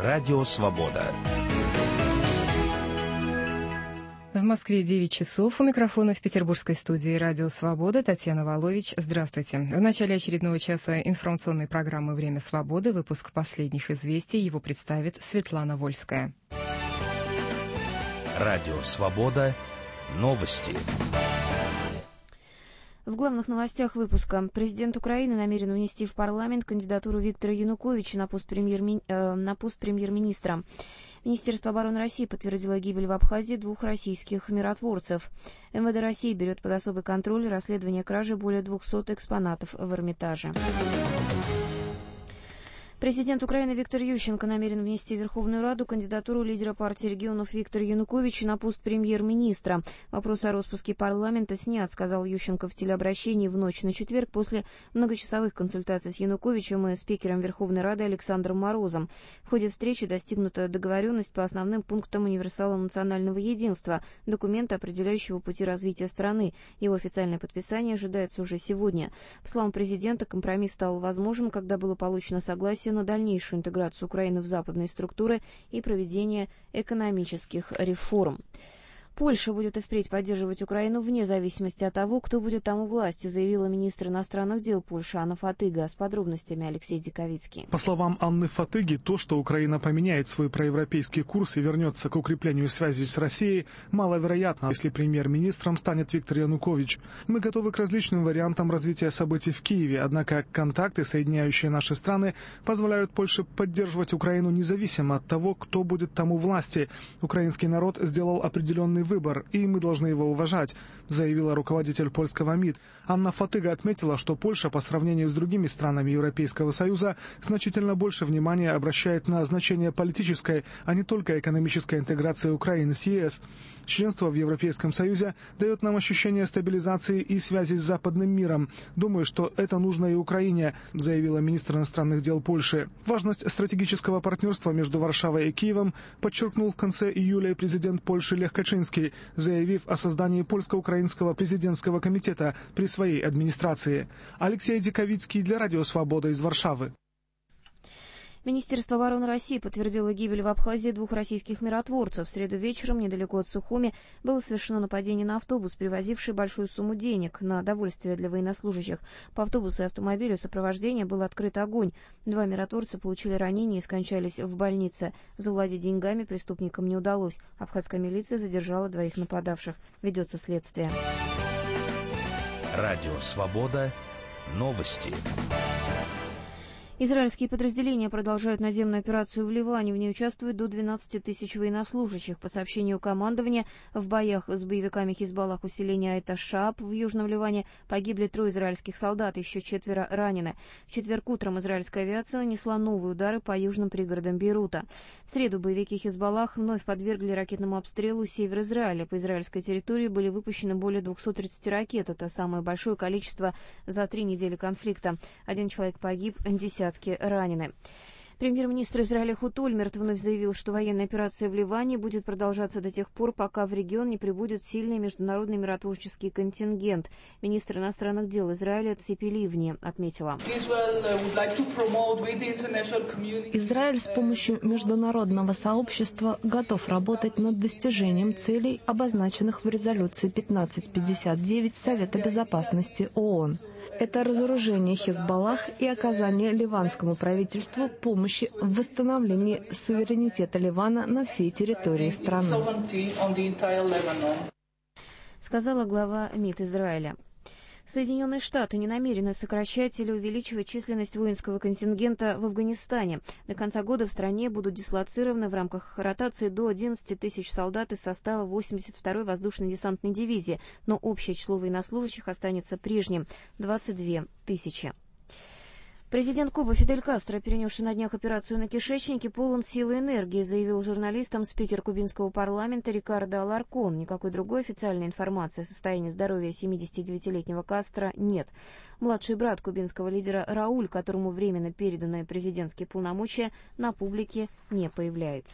Радио «Свобода». В Москве 9 часов. У микрофона в петербургской студии «Радио Свобода» Татьяна Волович. Здравствуйте. В начале очередного часа информационной программы «Время свободы» выпуск последних известий. Его представит Светлана Вольская. Радио «Свобода». Новости. В главных новостях выпуска. Президент Украины намерен внести в парламент кандидатуру Виктора Януковича на пост премьер-министра. Министерство обороны России подтвердило гибель в Абхазии 2 российских миротворцев. МВД России берет под особый контроль расследование кражи более 200 экспонатов в Эрмитаже. Президент Украины Виктор Ющенко намерен внести в Верховную Раду кандидатуру лидера партии регионов Виктора Януковича на пост премьер-министра. Вопрос о распуске парламента снят, сказал Ющенко в телеобращении в ночь на четверг после многочасовых консультаций с Януковичем и спикером Верховной Рады Александром Морозом. В ходе встречи достигнута договоренность по основным пунктам универсала национального единства, документа, определяющего пути развития страны. Его официальное подписание ожидается уже сегодня. По словам президента, компромисс стал возможен, когда было получено согласие на дальнейшую интеграцию Украины в западные структуры и проведение экономических реформ. Польша будет и впредь поддерживать Украину вне зависимости от того, кто будет там у власти, заявила министр иностранных дел Польши Анна Фатыга. С подробностями Алексей Диковицкий. По словам Анны Фатыги, то, что Украина поменяет свой проевропейский курс и вернется к укреплению связей с Россией, маловероятно, если премьер-министром станет Виктор Янукович. Мы готовы к различным вариантам развития событий в Киеве, однако контакты, соединяющие наши страны, позволяют Польше поддерживать Украину независимо от того, кто будет там у власти. Украинский народ сделал определенный выбор, и мы должны его уважать, заявила руководитель польского МИД. Анна Фатыга отметила, что Польша по сравнению с другими странами Европейского Союза значительно больше внимания обращает на значение политической, а не только экономической интеграции Украины с ЕС. Членство в Европейском Союзе дает нам ощущение стабилизации и связи с западным миром. Думаю, что это нужно и Украине, заявила министр иностранных дел Польши. Важность стратегического партнерства между Варшавой и Киевом подчеркнул в конце июля и президент Польши Лех Качинский, заявив о создании польско-украинского президентского комитета при своей администрации. Алексей Диковицкий для Радио Свобода из Варшавы. Министерство обороны России подтвердило гибель в Абхазии 2 российских миротворцев. В среду вечером недалеко от Сухуми было совершено нападение на автобус, привозивший большую сумму денег на довольствие для военнослужащих. По автобусу и автомобилю сопровождения был открыт огонь. 2 миротворца получили ранения и скончались в больнице. Завладеть деньгами преступникам не удалось. Абхазская милиция задержала 2 нападавших. Ведется следствие. Радио «Свобода». Новости. Израильские подразделения продолжают наземную операцию в Ливане. В ней участвуют до 12 тысяч военнослужащих. По сообщению командования, в боях с боевиками Хизбаллах усиления Айт-аш-Шааб в Южном Ливане погибли 3 израильских солдат, еще 4 ранены. В четверг утром израильская авиация нанесла новые удары по южным пригородам Бейрута. В среду боевики Хизбаллах вновь подвергли ракетному обстрелу север Израиля. По израильской территории были выпущены более 230 ракет. Это самое большое количество за 3 недели конфликта. 1 человек погиб, десятки ранены. Премьер-министр Израиля Эхуд Ольмерт вновь заявил, что военная операция в Ливане будет продолжаться до тех пор, пока в регион не прибудет сильный международный миротворческий контингент. Министр иностранных дел Израиля Ципи Ливни отметила. Израиль с помощью международного сообщества готов работать над достижением целей, обозначенных в резолюции 1559 Совета Безопасности ООН. Это разоружение Хизбаллах и оказание ливанскому правительству помощи в восстановлении суверенитета Ливана на всей территории страны, сказала глава МИД Израиля. Соединенные Штаты не намерены сокращать или увеличивать численность воинского контингента в Афганистане. До конца года в стране будут дислоцированы в рамках ротации до 11 тысяч солдат из состава 82-й воздушно-десантной дивизии, но общее число военнослужащих останется прежним – 22 тысячи. Президент Кубы Фидель Кастро, перенесший на днях операцию на кишечнике, полон силы и энергии, заявил журналистам спикер кубинского парламента Рикардо Аларкон. Никакой другой официальной информации о состоянии здоровья 79-летнего Кастро нет. Младший брат кубинского лидера Рауль, которому временно переданы президентские полномочия, на публике не появляется.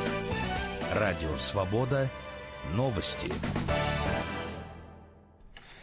Радио «Свобода». Новости.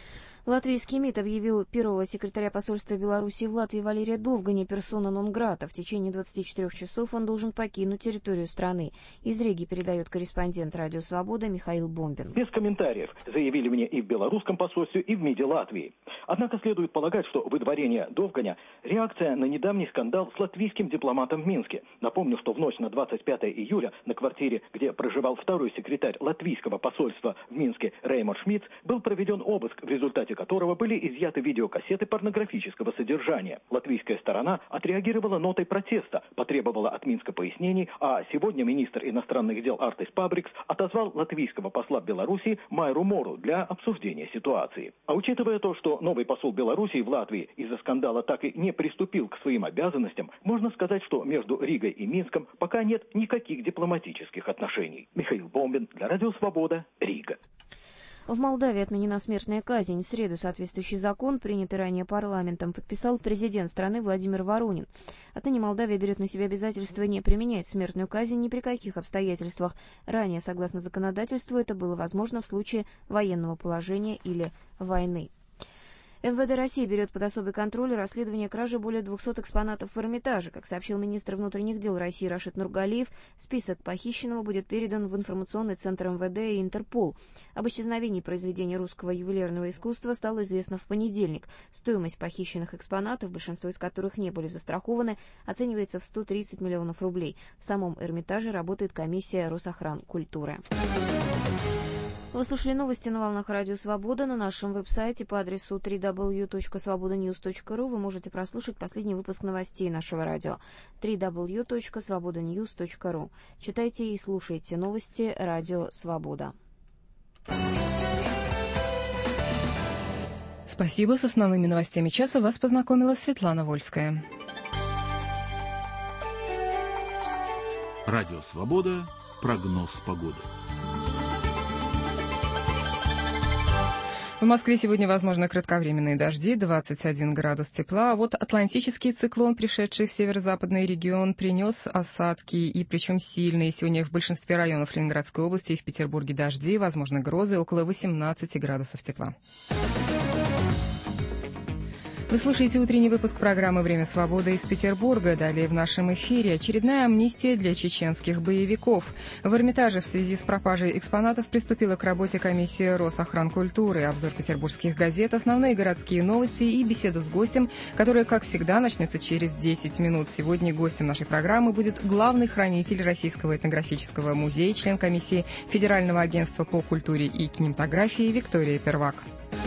Латвийский МИД объявил первого секретаря посольства Беларуси в Латвии Валерия Довгани персона нон грата. В течение 24 часов он должен покинуть территорию страны. Из Риги передает корреспондент «Радио Свобода» Михаил Бомбин. Без комментариев заявили мне и в белорусском посольстве, и в МИДе Латвии. Однако следует полагать, что выдворение Довганя – реакция на недавний скандал с латвийским дипломатом в Минске. Напомню, что в ночь на 25 июля на квартире, где проживал второй секретарь латвийского посольства в Минске Реймар Шмидц, был проведен обыск, в результате которого были изъяты видеокассеты порнографического содержания. Латвийская сторона отреагировала нотой протеста, потребовала от Минска пояснений, а сегодня министр иностранных дел Артис Пабрикс отозвал латвийского посла в Беларуси Майру Мору для обсуждения ситуации. А учитывая то, что новый посол Беларуси в Латвии из-за скандала так и не приступил к своим обязанностям, можно сказать, что между Ригой и Минском пока нет никаких дипломатических отношений. Михаил Бомбин для Радио Свобода, Рига. В Молдавии отменена смертная казнь. В среду соответствующий закон, принятый ранее парламентом, подписал президент страны Владимир Воронин. Отныне Молдавия берет на себя обязательство не применять смертную казнь ни при каких обстоятельствах. Ранее, согласно законодательству, это было возможно в случае военного положения или войны. МВД России берет под особый контроль расследование кражи более 200 экспонатов в Эрмитаже. Как сообщил министр внутренних дел России Рашид Нургалиев, список похищенного будет передан в информационный центр МВД и Интерпол. Об исчезновении произведений русского ювелирного искусства стало известно в понедельник. Стоимость похищенных экспонатов, большинство из которых не были застрахованы, оценивается в 130 миллионов рублей. В самом Эрмитаже работает комиссия Росохранкультуры. Вы слушали новости на волнах Радио Свобода. На нашем веб-сайте по адресу www.svobodanews.ru вы можете прослушать последний выпуск новостей нашего радио. www.svobodanews.ru. Читайте и слушайте новости Радио Свобода. Спасибо. С основными новостями часа вас познакомила Светлана Вольская. Радио Свобода. Прогноз погоды. В Москве сегодня возможны кратковременные дожди, 21 градус тепла. А вот атлантический циклон, пришедший в северо-западный регион, принес осадки, и причем сильные. Сегодня в большинстве районов Ленинградской области и в Петербурге дожди, возможны грозы, около 18 градусов тепла. Вы слушаете утренний выпуск программы «Время свободы» из Петербурга. Далее в нашем эфире очередная амнистия для чеченских боевиков. В Эрмитаже в связи с пропажей экспонатов приступила к работе комиссия Росохранкультуры. Обзор петербургских газет, основные городские новости и беседа с гостем, которая, как всегда, начнется через 10 минут. Сегодня гостем нашей программы будет главный хранитель Российского этнографического музея, член комиссии Федерального агентства по культуре и кинематографии Виктория Первак.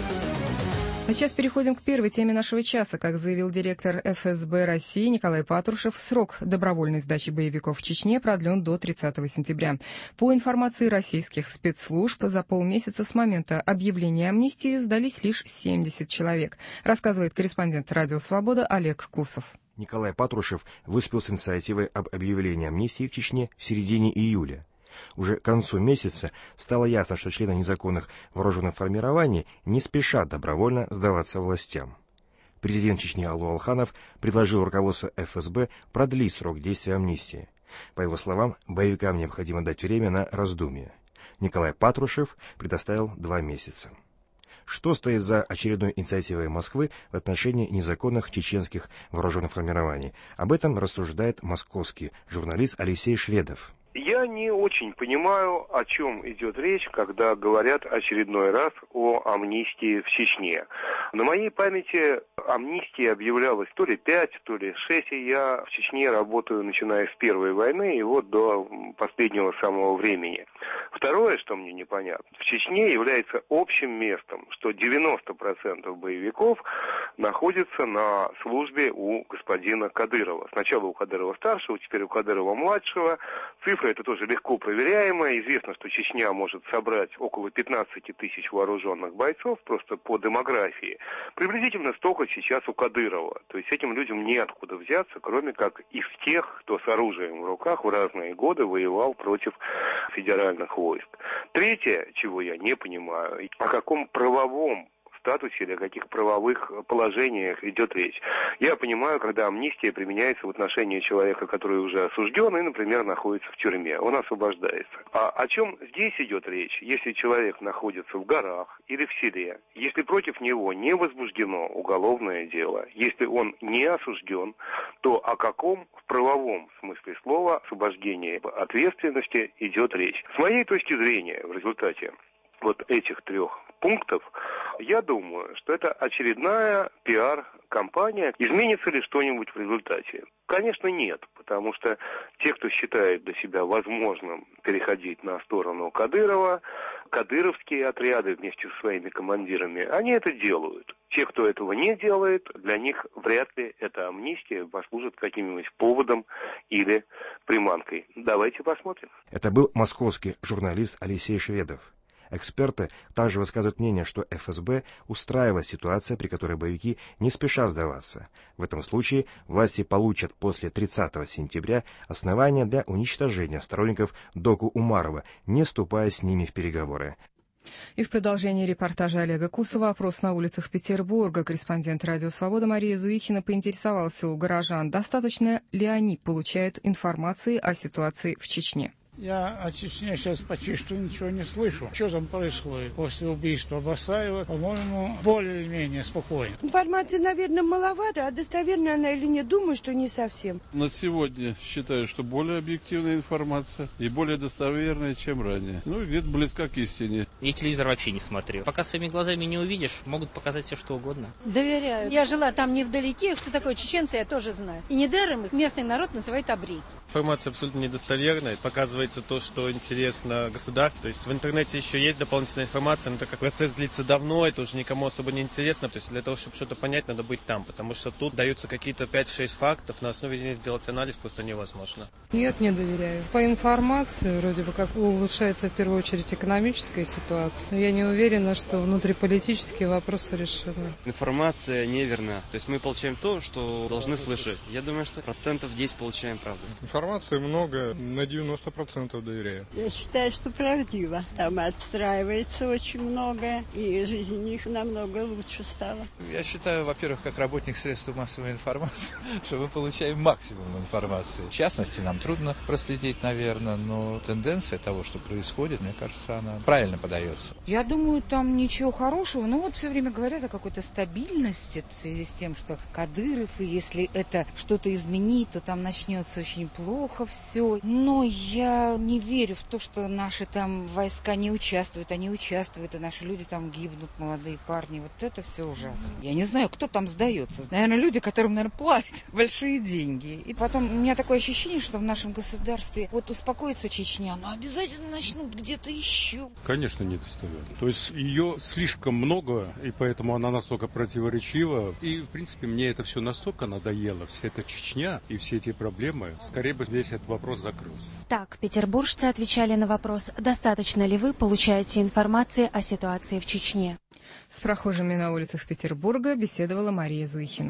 А сейчас переходим к первой теме нашего часа. Как заявил директор ФСБ России Николай Патрушев, срок добровольной сдачи боевиков в Чечне продлен до 30 сентября. По информации российских спецслужб, за полмесяца с момента объявления амнистии сдались лишь 70 человек, рассказывает корреспондент «Радио Свобода» Олег Кусов. Николай Патрушев выступил с инициативой об объявлении амнистии в Чечне в середине июля. Уже к концу месяца стало ясно, что члены незаконных вооруженных формирований не спешат добровольно сдаваться властям. Президент Чечни Аллу Алханов предложил руководству ФСБ продлить срок действия амнистии. По его словам, боевикам необходимо дать время на раздумье. Николай Патрушев предоставил 2 месяца. Что стоит за очередной инициативой Москвы в отношении незаконных чеченских вооруженных формирований? Об этом рассуждает московский журналист Алексей Шведов. Я не очень понимаю, о чем идет речь, когда говорят очередной раз о амнистии в Чечне. На моей памяти амнистия объявлялась то ли 5, то ли 6. Я в Чечне работаю, начиная с Первой войны и вот до последнего самого времени. Второе, что мне непонятно, в Чечне является общим местом, что 90% боевиков находятся на службе у господина Кадырова. Сначала у Кадырова-старшего, теперь у Кадырова-младшего. Цифра это тоже легко проверяемая. Известно, что Чечня может собрать около 15 тысяч вооруженных бойцов, просто по демографии. Приблизительно столько сейчас у Кадырова. То есть этим людям неоткуда взяться, кроме как из тех, кто с оружием в руках в разные годы воевал против федеральных войск. Третье, чего я не понимаю, о каком правовом статусе или о каких правовых положениях идет речь. Я понимаю, когда амнистия применяется в отношении человека, который уже осужден и, например, находится в тюрьме. Он освобождается. А о чем здесь идет речь, если человек находится в горах или в селе, если против него не возбуждено уголовное дело, если он не осужден, то о каком в правовом смысле слова освобождении ответственности идет речь? С моей точки зрения, в результате вот этих 3 пунктов, я думаю, что это очередная пиар-кампания. Изменится ли что-нибудь в результате? Конечно, нет, потому что те, кто считает для себя возможным переходить на сторону Кадырова, кадыровские отряды вместе со своими командирами, они это делают. Те, кто этого не делает, для них вряд ли эта амнистия послужит каким-нибудь поводом или приманкой. Давайте посмотрим. Это был московский журналист Алексей Шведов. Эксперты также высказывают мнение, что ФСБ устраивает ситуацию, при которой боевики не спешат сдаваться. В этом случае власти получат после 30 сентября основания для уничтожения сторонников Доку Умарова, не вступая с ними в переговоры. И в продолжении репортажа Олега Кусова опрос на улицах Петербурга. Корреспондент «Радио Свобода» Мария Зуихина поинтересовался у горожан, достаточно ли они получают информации о ситуации в Чечне. Я о Чечне сейчас почти что ничего не слышу. Что там происходит? После убийства Басаева, по-моему, более-менее спокойно. Информации, наверное, маловато, а достоверна она или нет, думаю, что не совсем. На сегодня считаю, что более объективная информация и более достоверная, чем ранее. Ну, где-то близка к истине. Я телевизор вообще не смотрю. Пока своими глазами не увидишь, могут показать все, что угодно. Доверяю. Я жила там невдалеке, что такое чеченцы, я тоже знаю. И недаром их местный народ называет абрики. Информация абсолютно недостоверная, показывает то, что интересно государству. То есть в интернете еще есть дополнительная информация, но так как процесс длится давно, это уже никому особо не интересно. То есть для того, чтобы что-то понять, надо быть там, потому что тут даются какие-то 5-6 фактов, на основе них сделать анализ просто невозможно. Нет, не доверяю. По информации вроде бы как улучшается в первую очередь экономическая ситуация. Я не уверена, что внутриполитические вопросы решены. Информация неверна. То есть мы получаем то, что должны слышать. Я думаю, что 10% получаем правду. Информации много, на 90% доверяю. Я считаю, что правдиво. Там отстраивается очень многое, и жизнь у них намного лучше стала. Я считаю, во-первых, как работник средств массовой информации, что мы получаем максимум информации. В частности, нам трудно проследить, наверное, но тенденция того, что происходит, мне кажется, она правильно подается. Я думаю, там ничего хорошего, но вот все время говорят о какой-то стабильности в связи с тем, что Кадыров, и если это что-то изменить, то там начнется очень плохо все. Но я не верю в то, что наши там войска не участвуют, они участвуют, и наши люди там гибнут, молодые парни. Вот это все ужасно. Я не знаю, кто там сдается. Наверное, люди, которым, наверное, платят большие деньги. И потом у меня такое ощущение, что в нашем государстве вот успокоится Чечня, но обязательно начнут где-то еще. Конечно, недостоверно. То есть ее слишком много, и поэтому она настолько противоречива. И, в принципе, мне это все настолько надоело, вся эта Чечня и все эти проблемы. Скорее бы весь этот вопрос закрылся. Так, петербуржцы отвечали на вопрос, достаточно ли вы получаете информации о ситуации в Чечне. С прохожими на улицах Петербурга беседовала Мария Зуихина.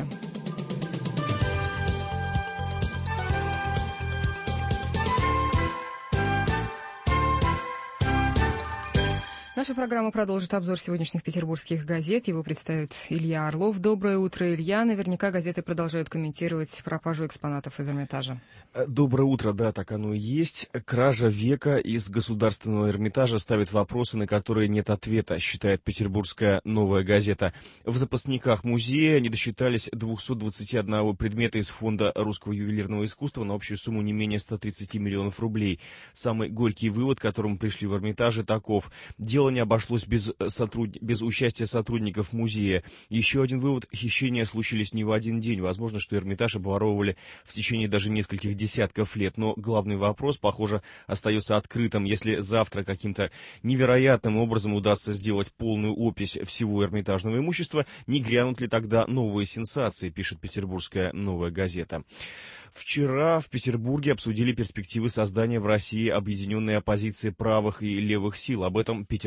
Наша программа продолжит обзор сегодняшних петербургских газет. Его представит Илья Орлов. Доброе утро, Илья. Наверняка газеты продолжают комментировать пропажу экспонатов из Эрмитажа. Доброе утро, да, так оно и есть. Кража века из Государственного Эрмитажа ставит вопросы, на которые нет ответа, считает петербургская «Новая газета». В запасниках музея не досчитались 221 предмета из фонда русского ювелирного искусства на общую сумму не менее 130 миллионов рублей. Самый горький вывод, к которому пришли в Эрмитаже, таков. Дело не обошлось без участия сотрудников музея. Еще один вывод. Хищения случились не в один день. Возможно, что Эрмитаж обворовывали в течение даже нескольких десятков лет. Но главный вопрос, похоже, остается открытым. Если завтра каким-то невероятным образом удастся сделать полную опись всего эрмитажного имущества, не грянут ли тогда новые сенсации, пишет петербургская «Новая газета». Вчера в Петербурге обсудили перспективы создания в России объединенной оппозиции правых и левых сил. Об этом питерский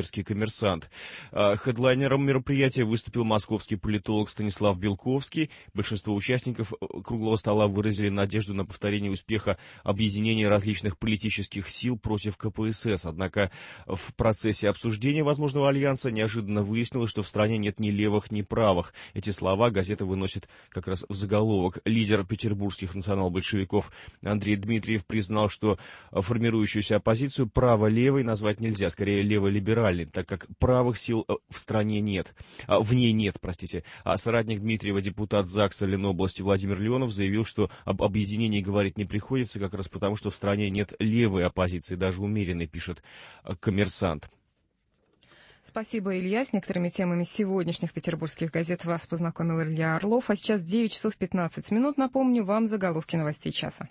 питерский «Коммерсант». Хедлайнером мероприятия выступил московский политолог Станислав Белковский. Большинство участников круглого стола выразили надежду на повторение успеха объединения различных политических сил против КПСС. Однако в процессе обсуждения возможного альянса неожиданно выяснилось, что в стране нет ни левых, ни правых. Эти слова газета выносит как раз в заголовок. Лидер петербургских национал-большевиков Андрей Дмитриев признал, что формирующуюся оппозицию право-левой назвать нельзя, скорее лево-либеральной, так как правых сил в стране нет. В ней нет, простите. А соратник Дмитриева, депутат ЗАГСа Ленобласти Владимир Леонов, заявил, что об объединении говорить не приходится, как раз потому, что в стране нет левой оппозиции, даже умеренной, пишет «Коммерсант». Спасибо, Илья. С некоторыми темами сегодняшних петербургских газет вас познакомил Илья Орлов. А сейчас 9 часов 15 минут. Напомню вам заголовки новостей часа.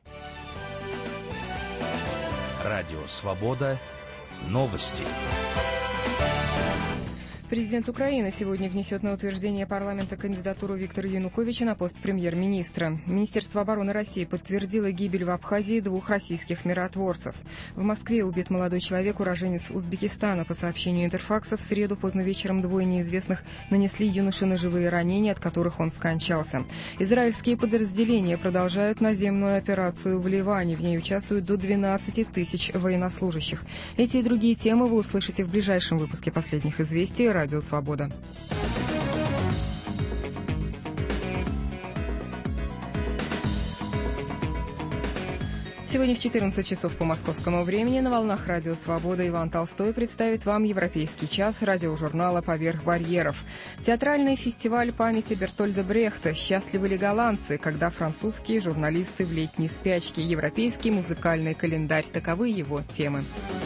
Радио «Свобода». Новости. Президент Украины сегодня внесет на утверждение парламента кандидатуру Виктора Януковича на пост премьер-министра. Министерство обороны России подтвердило гибель в Абхазии 2 российских миротворцев. В Москве убит молодой человек, уроженец Узбекистана. По сообщению Интерфакса, в среду поздно вечером 2 неизвестных нанесли юноше ножевые ранения, от которых он скончался. Израильские подразделения продолжают наземную операцию в Ливане. В ней участвуют до 12 тысяч военнослужащих. Эти и другие темы вы услышите в ближайшем выпуске «Последних известий» Радио «Свобода». Сегодня в 14 часов по московскому времени на волнах Радио «Свобода» Иван Толстой представит вам «Европейский час» радиожурнала «Поверх барьеров». Театральный фестиваль памяти Бертольда Брехта «Счастливы ли голландцы?», когда французские журналисты в летней спячке, европейский музыкальный календарь. Таковы его темы.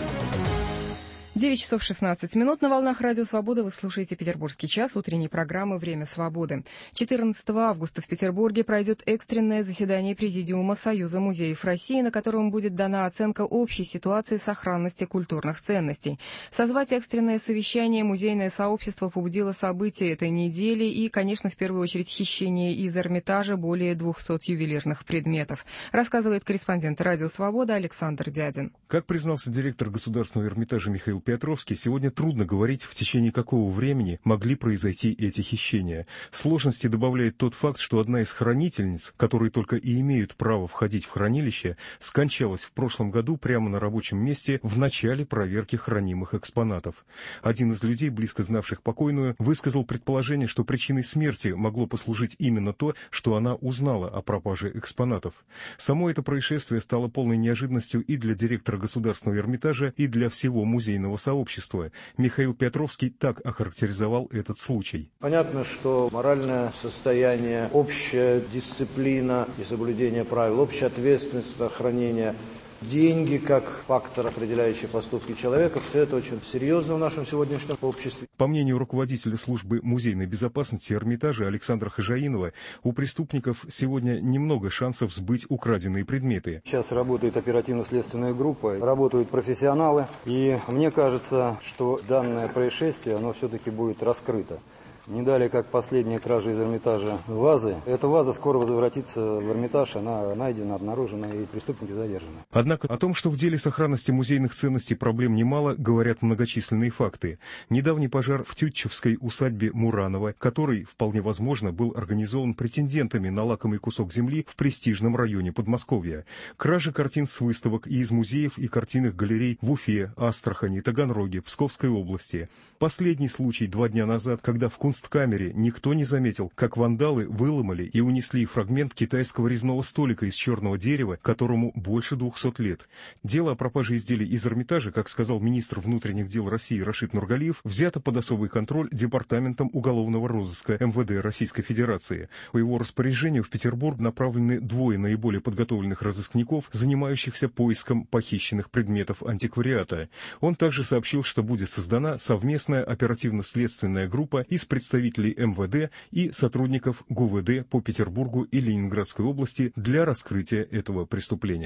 9 часов 16 минут на волнах Радио «Свобода». Вы слушаете «Петербургский час» утренней программы «Время свободы». 14 августа в Петербурге пройдет экстренное заседание Президиума Союза музеев России, на котором будет дана оценка общей ситуации сохранности культурных ценностей. Созвать экстренное совещание музейное сообщество побудило события этой недели и, конечно, в первую очередь хищение из Эрмитажа более 200 ювелирных предметов. Рассказывает корреспондент Радио «Свобода» Александр Дядин. Как признался директор Государственного Эрмитажа Михаил Петровский, сегодня трудно говорить, в течение какого времени могли произойти эти хищения. Сложности добавляет тот факт, что одна из хранительниц, которые только и имеют право входить в хранилище, скончалась в прошлом году прямо на рабочем месте в начале проверки хранимых экспонатов. Один из людей, близко знавших покойную, высказал предположение, что причиной смерти могло послужить именно то, что она узнала о пропаже экспонатов. Само это происшествие стало полной неожиданностью и для директора Государственного Эрмитажа, и для всего музейного сообщества. Михаил Петровский так охарактеризовал этот случай. Понятно, что моральное состояние, общая дисциплина и соблюдение правил, общая ответственность за хранение, деньги как фактор, определяющий поступки человека, все это очень серьезно в нашем сегодняшнем обществе. По мнению руководителя службы музейной безопасности Эрмитажа Александра Хожаинова, у преступников сегодня немного шансов сбыть украденные предметы. Сейчас работает оперативно-следственная группа, работают профессионалы, и мне кажется, что данное происшествие, оно все-таки будет раскрыто. Не далее, как последняя кража из Эрмитажа вазы. Эта ваза скоро возвратится в Эрмитаж, она найдена, обнаружена и преступники задержаны. Однако о том, что в деле сохранности музейных ценностей проблем немало, говорят многочисленные факты. Недавний пожар в Тютчевской усадьбе Муранова, который, вполне возможно, был организован претендентами на лакомый кусок земли в престижном районе Подмосковья. Кражи картин с выставок и из музеев и картинных галерей в Уфе, Астрахани, Таганроге, Псковской области. Последний случай 2 дня назад, когда в Кунсткамере никто не заметил, как вандалы выломали и унесли фрагмент китайского резного столика из черного дерева, которому больше 200 лет. Дело о пропаже изделий из Эрмитажа, как сказал министр внутренних дел России Рашид Нургалиев, взято под особый контроль Департаментом уголовного розыска МВД Российской Федерации. По его распоряжению в Петербург направлены 2 наиболее подготовленных разыскников, занимающихся поиском похищенных предметов антиквариата. Он также сообщил, что будет создана совместная оперативно-следственная группа из представителей МВД и сотрудников ГУВД по Петербургу и Ленинградской области для раскрытия этого преступления.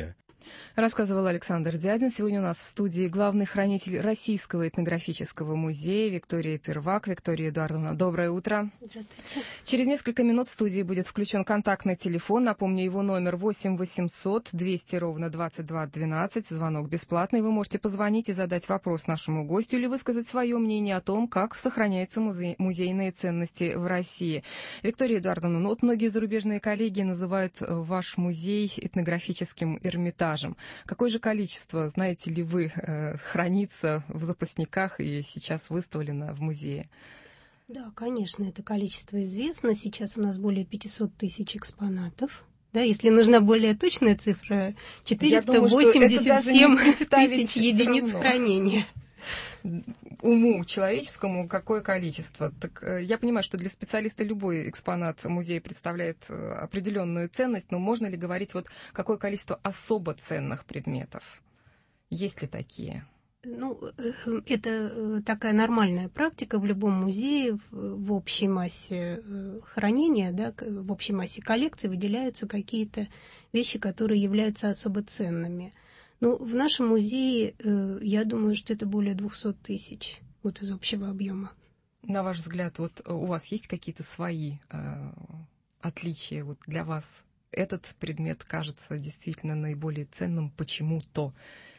Рассказывал Александр Дядин. Сегодня у нас в студии главный хранитель Российского этнографического музея Виктория Первак. Виктория Эдуардовна, доброе утро. Здравствуйте. Через несколько минут в студии будет включен контактный телефон. Напомню, его номер 8 800 200 ровно 22 12. Звонок бесплатный. Вы можете позвонить и задать вопрос нашему гостю или высказать свое мнение о том, как сохраняются музейные ценности в России. Виктория Эдуардовна, ну вот многие зарубежные коллеги называют ваш музей этнографическим Эрмитажем. Какое же количество, знаете ли вы, хранится в запасниках и сейчас выставлено в музее? Да, конечно, это количество известно. Сейчас у нас более 500 тысяч экспонатов. Да, если нужна более точная цифра, 487 тысяч единиц хранения. Уму человеческому какое количество. Так я понимаю, что для специалиста любой экспонат музея представляет определенную ценность, но можно ли говорить, вот какое количество особо ценных предметов? Есть ли такие? Ну, это такая нормальная практика в любом музее. В общей массе хранения, да, в общей массе коллекции выделяются какие-то вещи, которые являются особо ценными. Ну, в нашем музее, я думаю, что это более 200 тысяч вот из общего объема. На ваш взгляд, вот у вас есть какие-то свои отличия? Вот для вас этот предмет кажется действительно наиболее ценным почему-то?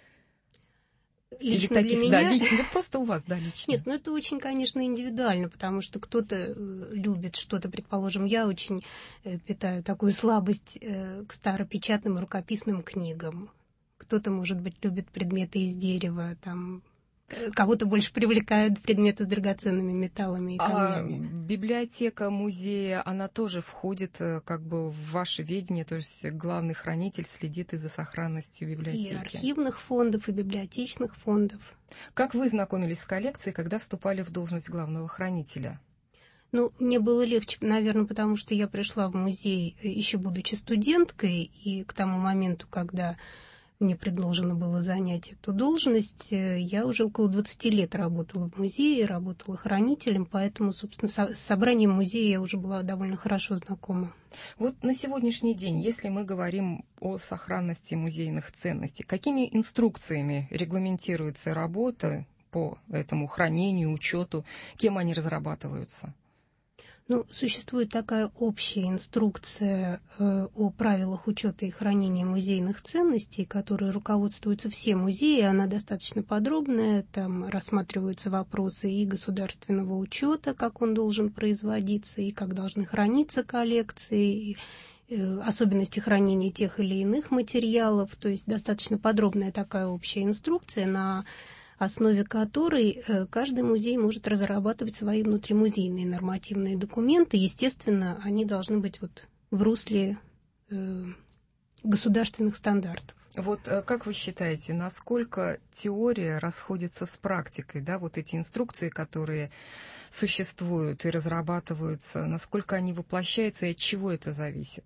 Лично или таких, для меня? Да, лично, просто у вас, да, лично. Нет, ну это очень, конечно, индивидуально, потому что кто-то любит что-то, предположим, я очень питаю такую слабость к старопечатным рукописным книгам. Кто-то, может быть, любит предметы из дерева, там, кого-то больше привлекают предметы с драгоценными металлами и камнями. Библиотека музея, она тоже входит как бы в ваше ведение, то есть главный хранитель следит и за сохранностью библиотеки. И архивных фондов, и библиотечных фондов. Как вы знакомились с коллекцией, когда вступали в должность главного хранителя? Ну, мне было легче, наверное, потому что я пришла в музей, еще будучи студенткой, и к тому моменту, когда мне предложено было занять эту должность, я уже около 20 лет работала в музее, работала хранителем, поэтому, собственно, с собранием музея я уже была довольно хорошо знакома. Вот на сегодняшний день, если мы говорим о сохранности музейных ценностей, какими инструкциями регламентируется работа по этому хранению, учету, кем они разрабатываются? Ну, существует такая общая инструкция о правилах учета и хранения музейных ценностей, которой руководствуются все музеи. Она достаточно подробная, там рассматриваются вопросы и государственного учета, как он должен производиться, и как должны храниться коллекции, и особенности хранения тех или иных материалов. То есть достаточно подробная такая общая инструкция, на основе которой каждый музей может разрабатывать свои внутримузейные нормативные документы. Естественно, они должны быть вот в русле государственных стандартов. Вот как вы считаете, насколько теория расходится с практикой, да, вот эти инструкции, которые существуют и разрабатываются, насколько они воплощаются и от чего это зависит?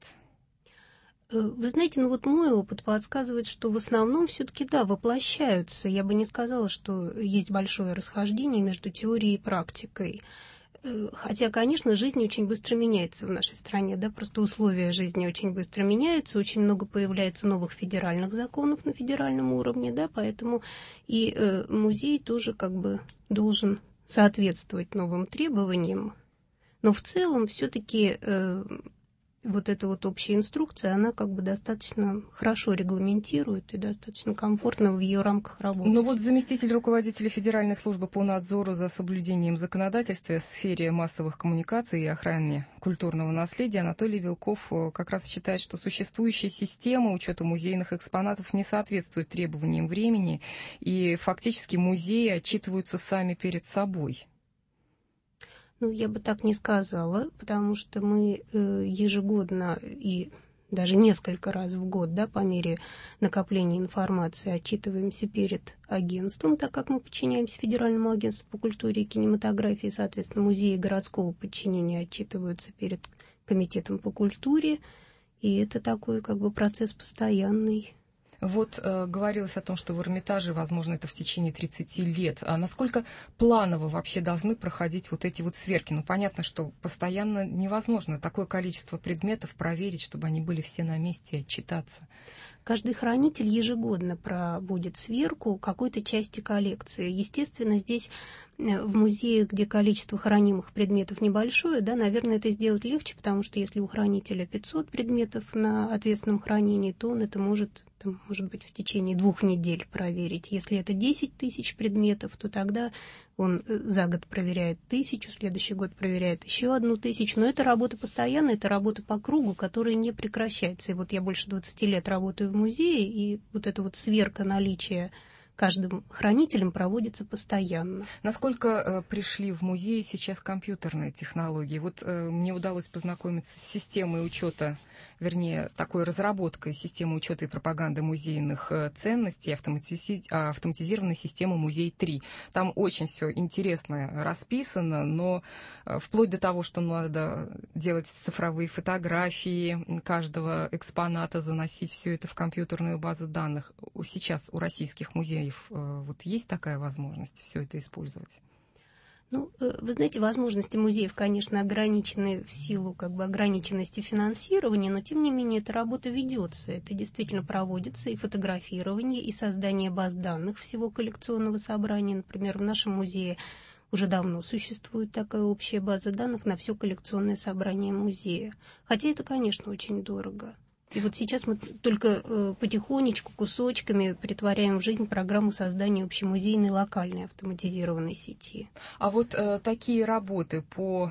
Вы знаете, ну вот мой опыт подсказывает, что в основном все-таки, да, воплощаются. Я бы не сказала, что есть большое расхождение между теорией и практикой. Хотя, конечно, жизнь очень быстро меняется в нашей стране, да, просто условия жизни очень быстро меняются, очень много появляется новых федеральных законов на федеральном уровне, да, поэтому и музей тоже как бы должен соответствовать новым требованиям. Но в целом все-таки вот эта вот общая инструкция, она как бы достаточно хорошо регламентирует и достаточно комфортно в ее рамках работать. Ну вот заместитель руководителя Федеральной службы по надзору за соблюдением законодательства в сфере массовых коммуникаций и охраны культурного наследия Анатолий Вилков как раз считает, что существующая система учета музейных экспонатов не соответствует требованиям времени, и фактически музеи отчитываются сами перед собой. Ну, я бы так не сказала, потому что мы ежегодно и даже несколько раз в год, да, по мере накопления информации отчитываемся перед агентством, так как мы подчиняемся Федеральному агентству по культуре и кинематографии, соответственно, музеи городского подчинения отчитываются перед Комитетом по культуре, и это такой как бы процесс постоянный. Вот говорилось о том, что в Эрмитаже, возможно, это в течение 30 лет. А насколько планово вообще должны проходить вот эти вот сверки? Ну, понятно, что постоянно невозможно такое количество предметов проверить, чтобы они были все на месте и отчитаться. Каждый хранитель ежегодно проводит сверку какой-то части коллекции. Естественно, здесь в музее, где количество хранимых предметов небольшое, да, наверное, это сделать легче, потому что если у хранителя 500 предметов на ответственном хранении, то он это может быть, в течение 2 недель проверить. Если это 10 тысяч предметов, то тогда он за год проверяет 1000, в следующий год проверяет еще 1000. Но это работа постоянная, это работа по кругу, которая не прекращается. И вот я больше 20 лет работаю в музее, и вот эта вот сверка наличия каждым хранителем проводится постоянно. Насколько пришли в музей сейчас компьютерные технологии? Вот мне удалось познакомиться с системой учета, вернее, такой разработкой системы учета и пропаганды музейных ценностей, автоматизированной системы «Музей-3». Там очень все интересно расписано, но вплоть до того, что надо делать цифровые фотографии каждого экспоната, заносить все это в компьютерную базу данных. Сейчас у российских музеев вот есть такая возможность все это использовать? Ну, вы знаете, возможности музеев, конечно, ограничены в силу ограниченности финансирования, но тем не менее эта работа ведется. Это действительно проводится и фотографирование, и создание баз данных всего коллекционного собрания. Например, в нашем музее уже давно существует такая общая база данных на все коллекционное собрание музея. Хотя это, конечно, очень дорого. И вот сейчас мы только потихонечку, кусочками притворяем в жизнь программу создания общемузейной локальной автоматизированной сети. А вот такие работы по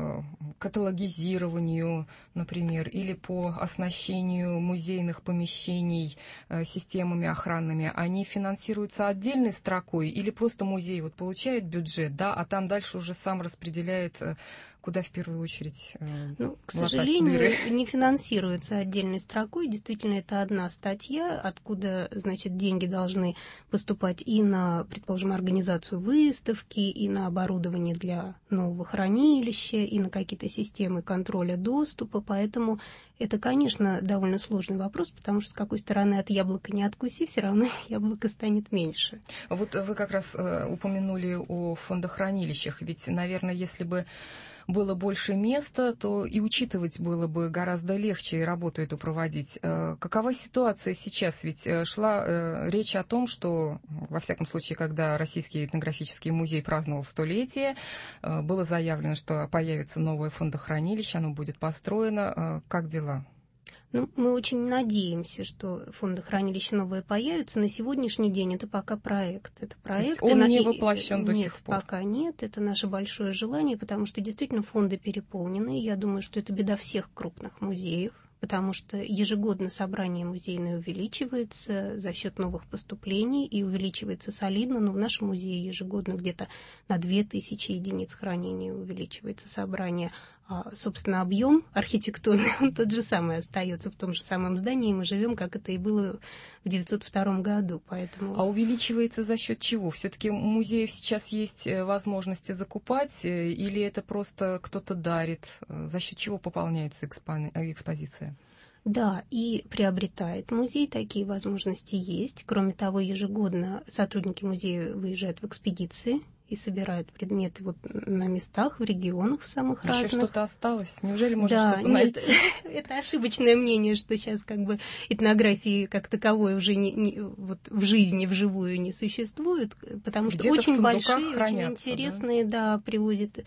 каталогизированию, например, или по оснащению музейных помещений системами охранными, они финансируются отдельной строкой или просто музей вот получает бюджет, да, а там дальше уже сам распределяет, куда в первую очередь к сожалению, дыры? Не финансируется отдельной строкой. Действительно, это одна статья, откуда, значит, деньги должны поступать и на, предположим, организацию выставки, и на оборудование для нового хранилища, и на какие-то системы контроля доступа. Поэтому это, конечно, довольно сложный вопрос, потому что с какой стороны от яблока не откуси, все равно яблоко станет меньше. Вот вы как раз упомянули о фондохранилищах. Ведь, наверное, если бы было больше места, то и учитывать было бы гораздо легче и работу эту проводить. Какова ситуация сейчас? Ведь шла речь о том, что, во всяком случае, когда Российский этнографический музей праздновал 100-летие, было заявлено, что появится новое фондохранилище, оно будет построено. Как дела? Ну, мы очень надеемся, что фондохранилище новое появится. На сегодняшний день это пока проект. Это проект. То есть он не воплощен до сих пор? Нет, пока нет. Это наше большое желание, потому что действительно фонды переполнены. И я думаю, что это беда всех крупных музеев, потому что ежегодно собрание музейное увеличивается за счет новых поступлений и увеличивается солидно, но в нашем музее ежегодно где-то на 2000 единиц хранения увеличивается собрание. А, собственно, объем архитектурный, он тот же самый остается в том же самом здании, мы живем, как это и было в 1902 году. Поэтому... А увеличивается за счет чего? Все-таки у музеев сейчас есть возможности закупать, или это просто кто-то дарит? За счет чего пополняется экспозиция? Да, и приобретает музей, такие возможности есть. Кроме того, ежегодно сотрудники музея выезжают в экспедиции и собирают предметы вот на местах, в регионах, в самых разных. Еще что-то осталось? Неужели можно что-то найти? Это ошибочное мнение, что сейчас этнографии как таковой уже вот в жизни, вживую не существует, потому что очень большие, очень интересные, привозы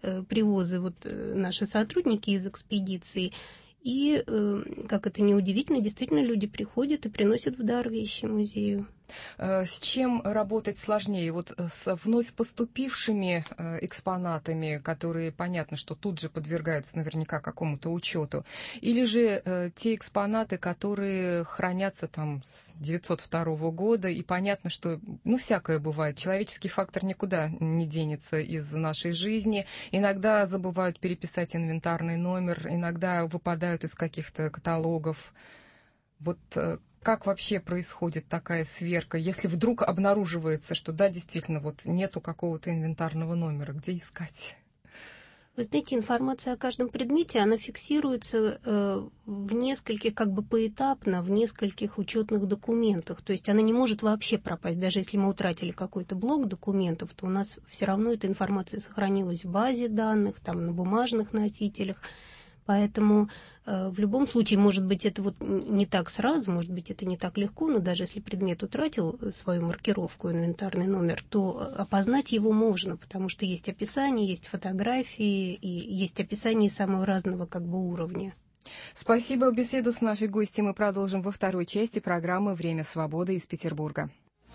наши сотрудники из экспедиции. И, как это неудивительно, действительно люди приходят и приносят в дар вещи музею. С чем работать сложнее? Вот с вновь поступившими экспонатами, которые, понятно, что тут же подвергаются наверняка какому-то учету, или же те экспонаты, которые хранятся там с 1902 года, и понятно, что, всякое бывает, человеческий фактор никуда не денется из нашей жизни, иногда забывают переписать инвентарный номер, иногда выпадают из каких-то каталогов. Вот как вообще происходит такая сверка, если вдруг обнаруживается, что да, действительно, нету какого-то инвентарного номера, где искать? Вы знаете, информация о каждом предмете, она фиксируется в нескольких, поэтапно, в нескольких учетных документах. То есть она не может вообще пропасть. Даже если мы утратили какой-то блок документов, то у нас все равно эта информация сохранилась в базе данных, на бумажных носителях. Поэтому в любом случае, может быть, это вот не так сразу, может быть, это не так легко, но даже если предмет утратил свою маркировку, инвентарный номер, то опознать его можно, потому что есть описание, есть фотографии и есть описание самого разного как бы уровня. Спасибо. Беседу с нашей гостьей мы продолжим во второй части программы «Время свободы» из Петербурга.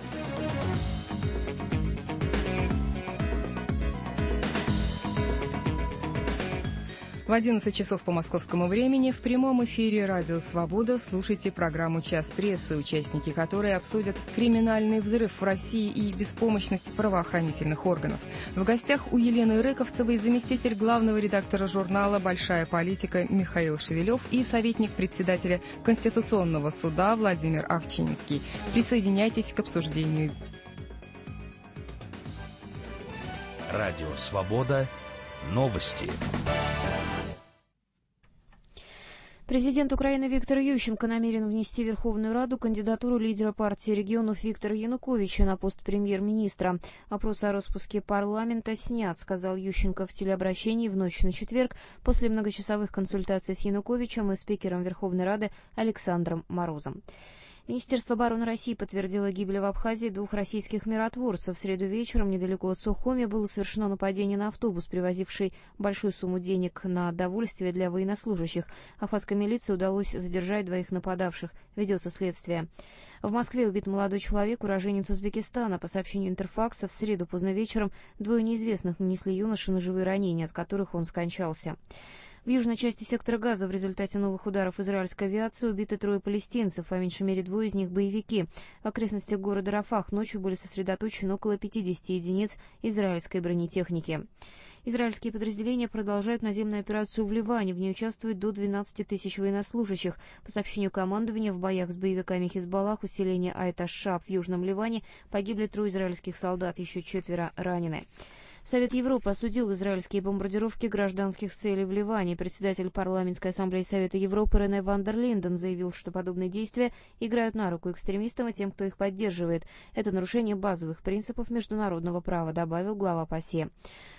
В 11 часов по московскому времени в прямом эфире «Радио Свобода» слушайте программу «Час прессы», участники которой обсудят криминальный взрыв в России и беспомощность правоохранительных органов. В гостях у Елены Рыковцевой заместитель главного редактора журнала «Большая политика» Михаил Шевелев и советник председателя Конституционного суда Владимир Овчинский. Присоединяйтесь к обсуждению. Радио Свобода. Новости. Президент Украины Виктор Ющенко намерен внести в Верховную Раду кандидатуру лидера партии регионов Виктора Януковича на пост премьер-министра. Вопрос о распуске парламента снят, сказал Ющенко в телеобращении в ночь на четверг после многочасовых консультаций с Януковичем и спикером Верховной Рады Александром Морозом. Министерство обороны России подтвердило гибель в Абхазии 2 российских миротворцев. В среду вечером недалеко от Сухуми было совершено нападение на автобус, привозивший большую сумму денег на довольствие для военнослужащих. Абхазской милиции удалось задержать 2 нападавших. Ведется следствие. В Москве убит молодой человек, уроженец Узбекистана. По сообщению Интерфакса, в среду поздно вечером 2 неизвестных нанесли юноше ножевые ранения, от которых он скончался. В южной части сектора Газа в результате новых ударов израильской авиации убиты 3 палестинцев, по меньшей мере 2 из них боевики. В окрестностях города Рафах ночью были сосредоточены около 50 единиц израильской бронетехники. Израильские подразделения продолжают наземную операцию в Ливане. В ней участвует до 12 тысяч военнослужащих. По сообщению командования, в боях с боевиками Хизбаллах усиление Айт-аш-Шаб в Южном Ливане погибли 3 израильских солдат, еще 4 ранены. Совет Европы осудил израильские бомбардировки гражданских целей в Ливане. Председатель парламентской ассамблеи Совета Европы Рене ван дер Линден заявил, что подобные действия играют на руку экстремистам и тем, кто их поддерживает. Это нарушение базовых принципов международного права, добавил глава ПАСЕ.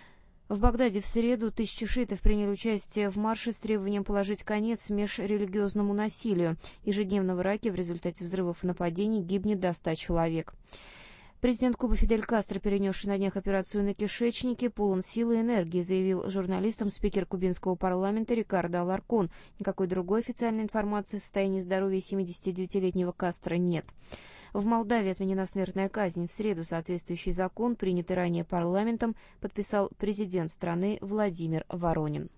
В Багдаде в среду 1000 шиитов приняли участие в марше с требованием положить конец межрелигиозному насилию. Ежедневно в Ираке в результате взрывов и нападений гибнет до 100 человек. Президент Кубы Фидель Кастро, перенесший на днях операцию на кишечнике, полон силы и энергии, заявил журналистам спикер кубинского парламента Рикардо Аларкон. Никакой другой официальной информации о состоянии здоровья 79-летнего Кастро нет. В Молдавии отменена смертная казнь. В среду соответствующий закон, принятый ранее парламентом, подписал президент страны Владимир Воронин.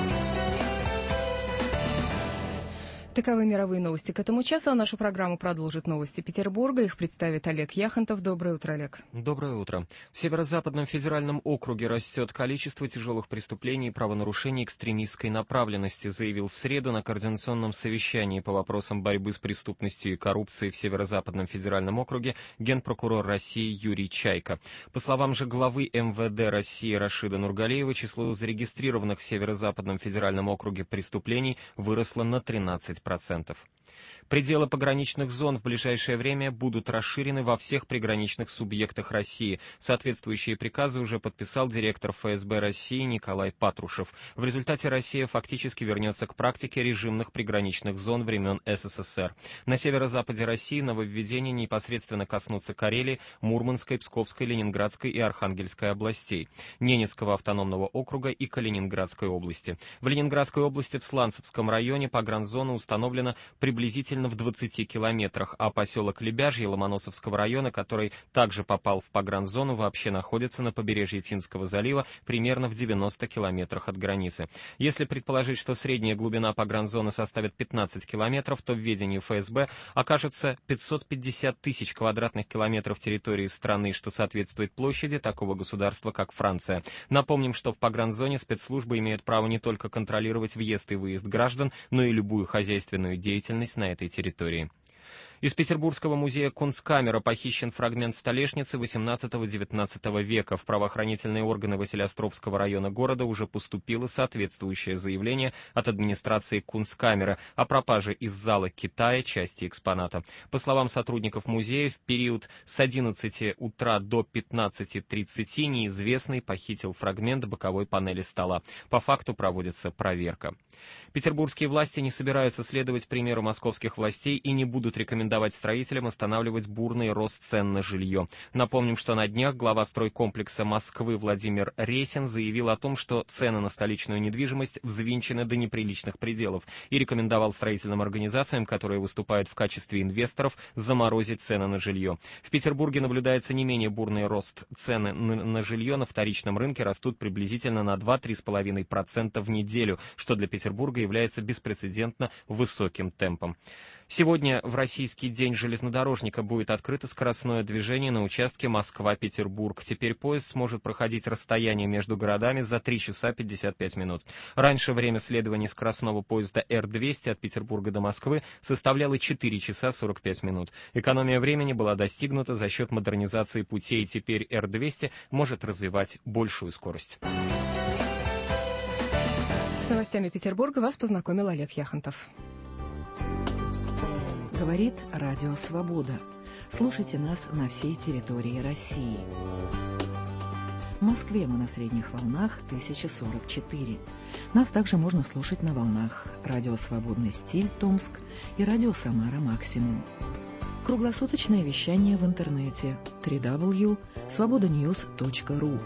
Таковы мировые новости к этому часу, а нашу программу продолжит новости Петербурга. Их представит Олег Яхонтов. Доброе утро, Олег. Доброе утро. В Северо-Западном федеральном округе растет количество тяжелых преступлений и правонарушений экстремистской направленности, заявил в среду на координационном совещании по вопросам борьбы с преступностью и коррупцией в Северо-Западном федеральном округе генпрокурор России Юрий Чайка. По словам же главы МВД России Рашида Нургалиева, число зарегистрированных в Северо-Западном федеральном округе преступлений выросло на 13%. Пределы пограничных зон в ближайшее время будут расширены во всех приграничных субъектах России. Соответствующие приказы уже подписал директор ФСБ России Николай Патрушев. В результате Россия фактически вернется к практике режимных приграничных зон времен СССР. На северо-западе России нововведения непосредственно коснутся Карелии, Мурманской, Псковской, Ленинградской и Архангельской областей, Ненецкого автономного округа и Калининградской области. В Ленинградской области в Сланцевском районе погранзона установлена приблизительно в 20 километрах, а поселок Лебяжье Ломоносовского района, который также попал в погранзону, вообще находится на побережье Финского залива, примерно в 90 километрах от границы. Если предположить, что средняя глубина погранзоны составит 15 километров, то в ведении ФСБ окажется 550 тысяч квадратных километров территории страны, что соответствует площади такого государства, как Франция. Напомним, что в погранзоне спецслужбы имеют право не только контролировать въезд и выезд граждан, но и любую хозяйственную деятельность на этой территории. Из Петербургского музея Кунсткамера похищен фрагмент столешницы XVIII-XIX века. В правоохранительные органы Василеостровского района города уже поступило соответствующее заявление от администрации Кунсткамеры о пропаже из зала Китая части экспоната. По словам сотрудников музея, в период с 11 утра до 15:30 неизвестный похитил фрагмент боковой панели стола. По факту проводится проверка. Петербургские власти не собираются следовать примеру московских властей и не будут рекомендовать строителям останавливать бурный рост цен на жилье. Напомним, что на днях глава стройкомплекса Москвы Владимир Ресин заявил о том, что цены на столичную недвижимость взвинчены до неприличных пределов и рекомендовал строительным организациям, которые выступают в качестве инвесторов, заморозить цены на жилье. В Петербурге наблюдается не менее бурный рост. Цены на жилье на вторичном рынке растут приблизительно на 2-3,5% в неделю, что для Петербурга является беспрецедентно высоким темпом. Сегодня в Российский день железнодорожника будет открыто скоростное движение на участке Москва-Петербург. Теперь поезд сможет проходить расстояние между городами за 3 часа 55 минут. Раньше время следования скоростного поезда Р-200 от Петербурга до Москвы составляло 4 часа 45 минут. Экономия времени была достигнута за счет модернизации путей, и теперь Р-200 может развивать большую скорость. С новостями Петербурга вас познакомил Олег Яхонтов. Говорит Радио Свобода. Слушайте нас на всей территории России. В Москве мы на средних волнах 1044. Нас также можно слушать на волнах Радио Свободный стиль Томск и Радио Самара Максимум. Круглосуточное вещание в интернете www.svobodanews.ru.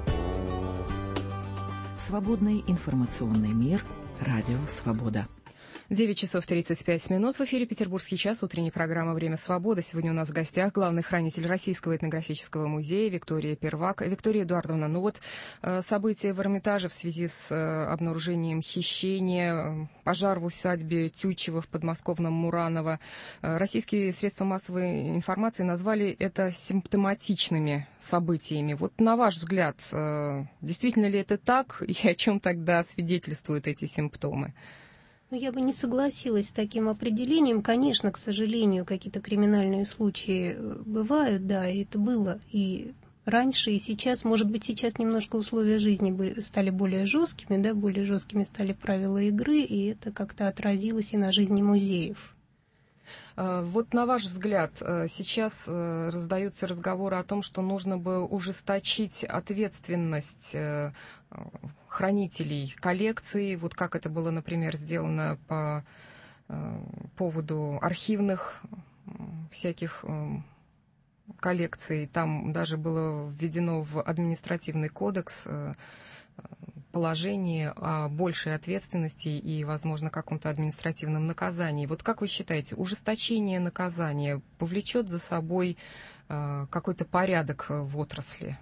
Свободный информационный мир. Радио Свобода. 9 часов 35 минут. В эфире «Петербургский час», утренняя программа «Время свободы». Сегодня у нас в гостях главный хранитель Российского этнографического музея Виктория Первак. Виктория Эдуардовна, ну вот события в Эрмитаже в связи с обнаружением хищения, пожар в усадьбе Тютчева в подмосковном Мураново. Российские средства массовой информации назвали это симптоматичными событиями. Вот на ваш взгляд, действительно ли это так и о чем тогда свидетельствуют эти симптомы? Ну, я бы не согласилась с таким определением. Конечно, к сожалению, какие-то криминальные случаи бывают, да, и это было и раньше, и сейчас. Может быть, сейчас немножко условия жизни стали более жесткими, да, более жесткими стали правила игры, и это как-то отразилось и на жизни музеев. Вот на ваш взгляд, сейчас раздаются разговоры о том, что нужно бы ужесточить ответственность хранителей коллекций, вот как это было, например, сделано по поводу архивных всяких коллекций. Там даже было введено в административный кодекс положение о большей ответственности и, возможно, каком-то административном наказании. Вот как вы считаете, ужесточение наказания повлечет за собой какой-то порядок в отрасли?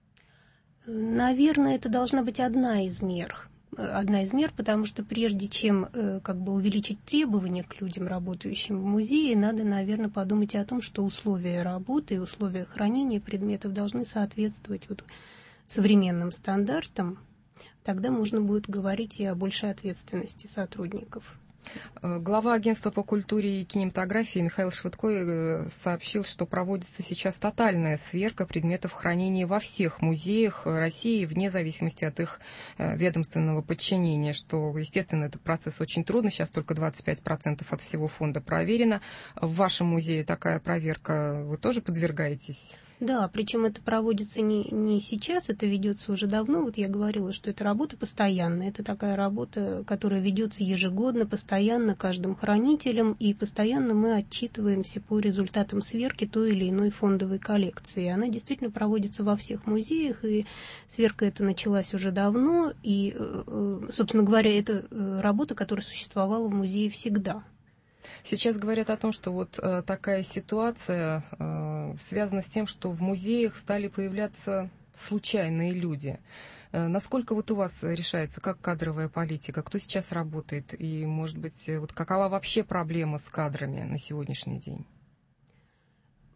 Наверное, это должна быть одна из мер, потому что прежде чем увеличить требования к людям, работающим в музее, надо, наверное, подумать о том, что условия работы и условия хранения предметов должны соответствовать современным стандартам. Тогда можно будет говорить и о большей ответственности сотрудников. Глава агентства по культуре и кинематографии Михаил Швыдко сообщил, что проводится сейчас тотальная сверка предметов хранения во всех музеях России, вне зависимости от их ведомственного подчинения, что, естественно, этот процесс очень трудный, сейчас только 25% от всего фонда проверено. В вашем музее такая проверка, вы тоже подвергаетесь? Да, причем это проводится не сейчас, это ведется уже давно. Вот я говорила, что это работа постоянная. Это такая работа, которая ведется ежегодно, постоянно каждым хранителем, и постоянно мы отчитываемся по результатам сверки той или иной фондовой коллекции. Она действительно проводится во всех музеях, и сверка эта началась уже давно, и, собственно говоря, это работа, которая существовала в музее всегда. Сейчас говорят о том, что вот такая ситуация связана с тем, что в музеях стали появляться случайные люди. Насколько вот у вас решается, как кадровая политика, кто сейчас работает, и, может быть, вот какова вообще проблема с кадрами на сегодняшний день?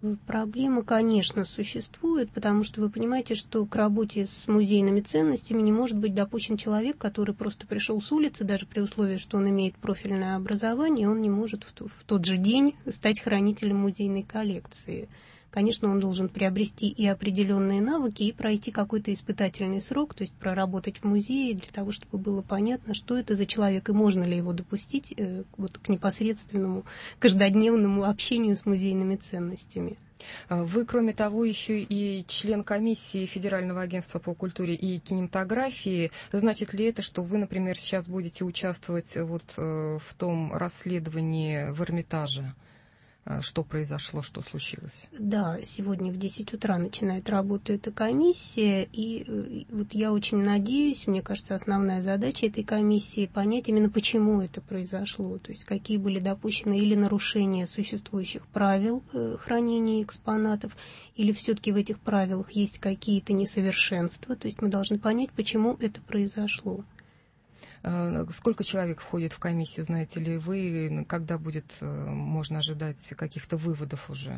Проблема, конечно, существует, потому что вы понимаете, что к работе с музейными ценностями не может быть допущен человек, который просто пришел с улицы, даже при условии, что он имеет профильное образование, он не может в тот же день стать хранителем музейной коллекции. Конечно, он должен приобрести и определенные навыки, и пройти какой-то испытательный срок, то есть проработать в музее для того, чтобы было понятно, что это за человек, и можно ли его допустить вот к непосредственному каждодневному общению с музейными ценностями. Вы, кроме того, еще и член комиссии Федерального агентства по культуре и кинематографии. Значит ли это, что вы, например, сейчас будете участвовать вот в том расследовании в Эрмитаже? Что произошло, что случилось? Да, сегодня в 10 утра начинает работу эта комиссия, и вот я очень надеюсь, мне кажется, основная задача этой комиссии понять именно почему это произошло, то есть какие были допущены или нарушения существующих правил хранения экспонатов, или все-таки в этих правилах есть какие-то несовершенства, то есть мы должны понять, почему это произошло. Сколько человек входит в комиссию, знаете ли вы? Когда можно ожидать каких-то выводов уже?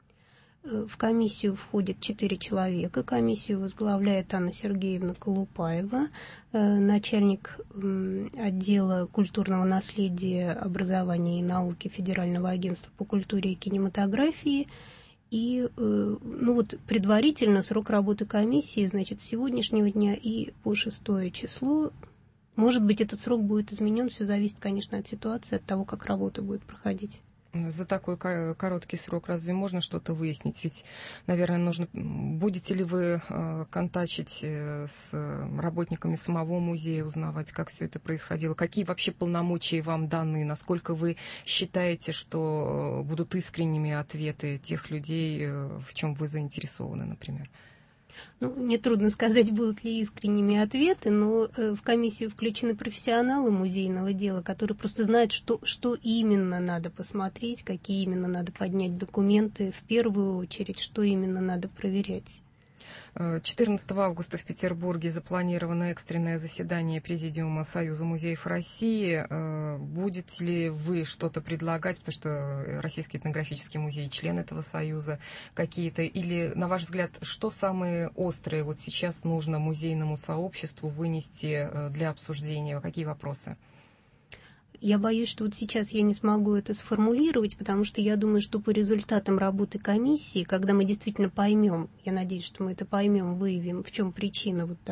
В комиссию входит 4 человека. Комиссию возглавляет Анна Сергеевна Колупаева, начальник отдела культурного наследия, образования и науки Федерального агентства по культуре и кинематографии. И предварительно срок работы комиссии, значит, с сегодняшнего дня и по 6 число. Может быть, этот срок будет изменен, все зависит, конечно, от ситуации, от того, как работа будет проходить. За такой короткий срок разве можно что-то выяснить? Ведь, наверное, будете ли вы контачить с работниками самого музея, узнавать, как все это происходило? Какие вообще полномочия вам даны? Насколько вы считаете, что будут искренними ответы тех людей, в чем вы заинтересованы, например? Мне трудно сказать, будут ли искренними ответы, но в комиссию включены профессионалы музейного дела, которые просто знают, что именно надо посмотреть, какие именно надо поднять документы, в первую очередь, что именно надо проверять. 14 августа в Петербурге запланировано экстренное заседание Президиума Союза музеев России. Будете ли вы что-то предлагать, потому что Российский этнографический музей член этого союза какие-то, или, на ваш взгляд, что самые острые вот сейчас нужно музейному сообществу вынести для обсуждения? Какие вопросы? Я боюсь, что вот сейчас я не смогу это сформулировать, потому что я думаю, что по результатам работы комиссии, когда мы действительно поймем, я надеюсь, что мы это поймем, выявим, в чем причина вот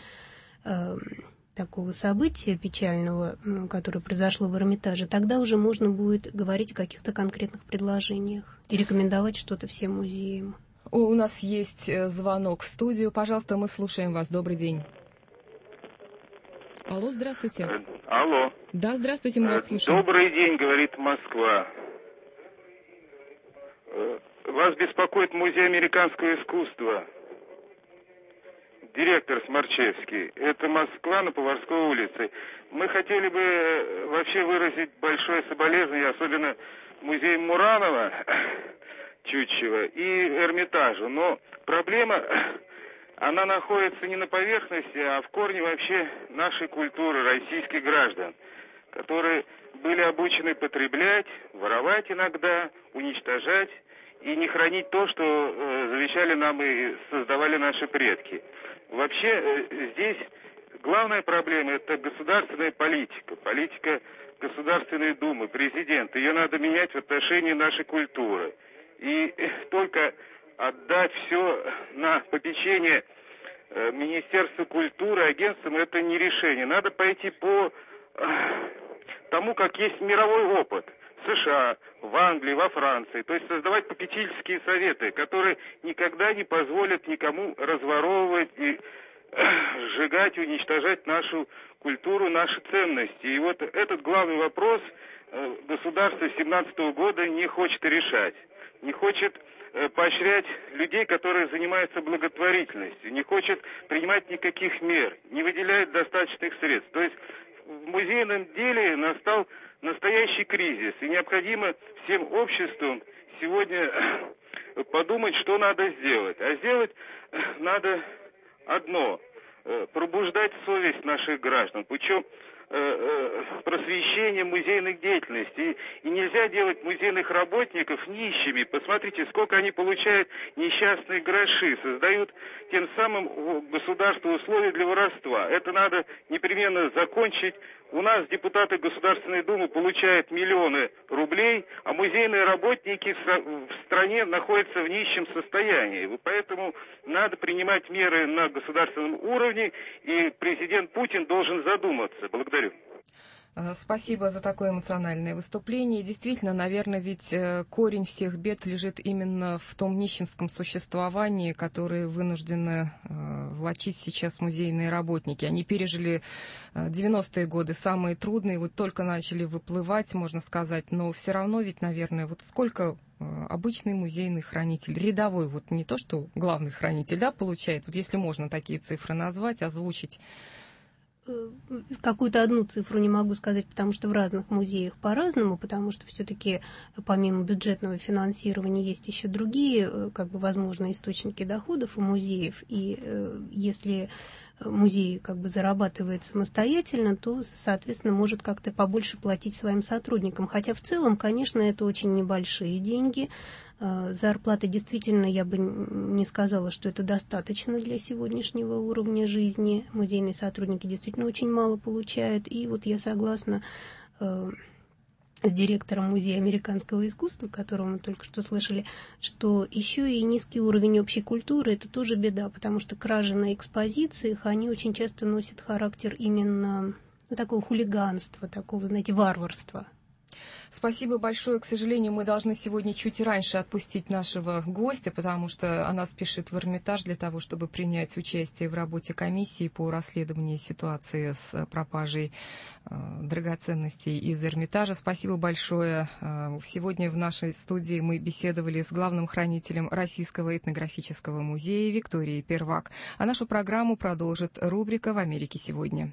такого события печального, которое произошло в Эрмитаже, тогда уже можно будет говорить о каких-то конкретных предложениях и рекомендовать что-то всем музеям. У нас есть звонок в студию. Пожалуйста, мы слушаем вас. Добрый день. Алло, здравствуйте. Алло. Да, здравствуйте, мы вас слушаем. Добрый день, говорит Москва. Вас беспокоит Музей американского искусства. Директор Сморчевский. Это Москва на Поварской улице. Мы хотели бы вообще выразить большое соболезнование, особенно музею Муранова, Тютчева и Эрмитажу. Но проблема... Она находится не на поверхности, а в корне вообще нашей культуры, российских граждан, которые были обучены потреблять, воровать иногда, уничтожать и не хранить то, что завещали нам и создавали наши предки. Вообще здесь главная проблема – это государственная политика, политика Государственной Думы, президента. Ее надо менять в отношении нашей культуры. И только отдать все на попечение Министерства культуры, агентствам, это не решение. Надо пойти по тому, как есть мировой опыт в США, в Англии, во Франции. То есть создавать попечительские советы, которые никогда не позволят никому разворовывать и сжигать, уничтожать нашу культуру, наши ценности. И вот этот главный вопрос государство с 2017 года не хочет решать. Не хочет поощрять людей, которые занимаются благотворительностью, не хочет принимать никаких мер, не выделяет достаточных средств. То есть в музейном деле настал настоящий кризис, и необходимо всем обществам сегодня подумать, что надо сделать. А сделать надо одно – пробуждать совесть наших граждан путем просвещения музейных деятельностей. И нельзя делать музейных работников нищими. Посмотрите, сколько они получают несчастные гроши, создают тем самым государству условия для воровства. Это надо непременно закончить. У нас депутаты Государственной Думы получают миллионы рублей, а музейные работники в стране находятся в нищем состоянии. Поэтому надо принимать меры на государственном уровне, и президент Путин должен задуматься. Благодарю. Спасибо за такое эмоциональное выступление. Действительно, наверное, ведь корень всех бед лежит именно в том нищенском существовании, которое вынуждены влачить сейчас музейные работники. Они пережили 90-е годы, самые трудные, вот только начали выплывать, можно сказать, но все равно ведь, наверное, вот сколько обычный музейный хранитель, рядовой, вот не то, что главный хранитель, да, получает, вот если можно такие цифры назвать, озвучить. Какую-то одну цифру не могу сказать, потому что в разных музеях по-разному, потому что все-таки помимо бюджетного финансирования есть еще другие, возможные источники доходов у музеев. И если музей зарабатывает самостоятельно, то, соответственно, может как-то побольше платить своим сотрудникам. Хотя в целом, конечно, это очень небольшие деньги. Зарплаты действительно, я бы не сказала, что это достаточно для сегодняшнего уровня жизни. Музейные сотрудники действительно очень мало получают. И вот я согласна с директором Музея американского искусства, которого мы только что слышали, что еще и низкий уровень общей культуры – это тоже беда, потому что кражи на экспозициях, они очень часто носят характер именно такого хулиганства, такого, знаете, варварства. Спасибо большое. К сожалению, мы должны сегодня чуть раньше отпустить нашего гостя, потому что она спешит в Эрмитаж для того, чтобы принять участие в работе комиссии по расследованию ситуации с пропажей драгоценностей из Эрмитажа. Спасибо большое. Сегодня в нашей студии мы беседовали с главным хранителем Российского этнографического музея Викторией Первак. А нашу программу продолжит рубрика «В Америке сегодня».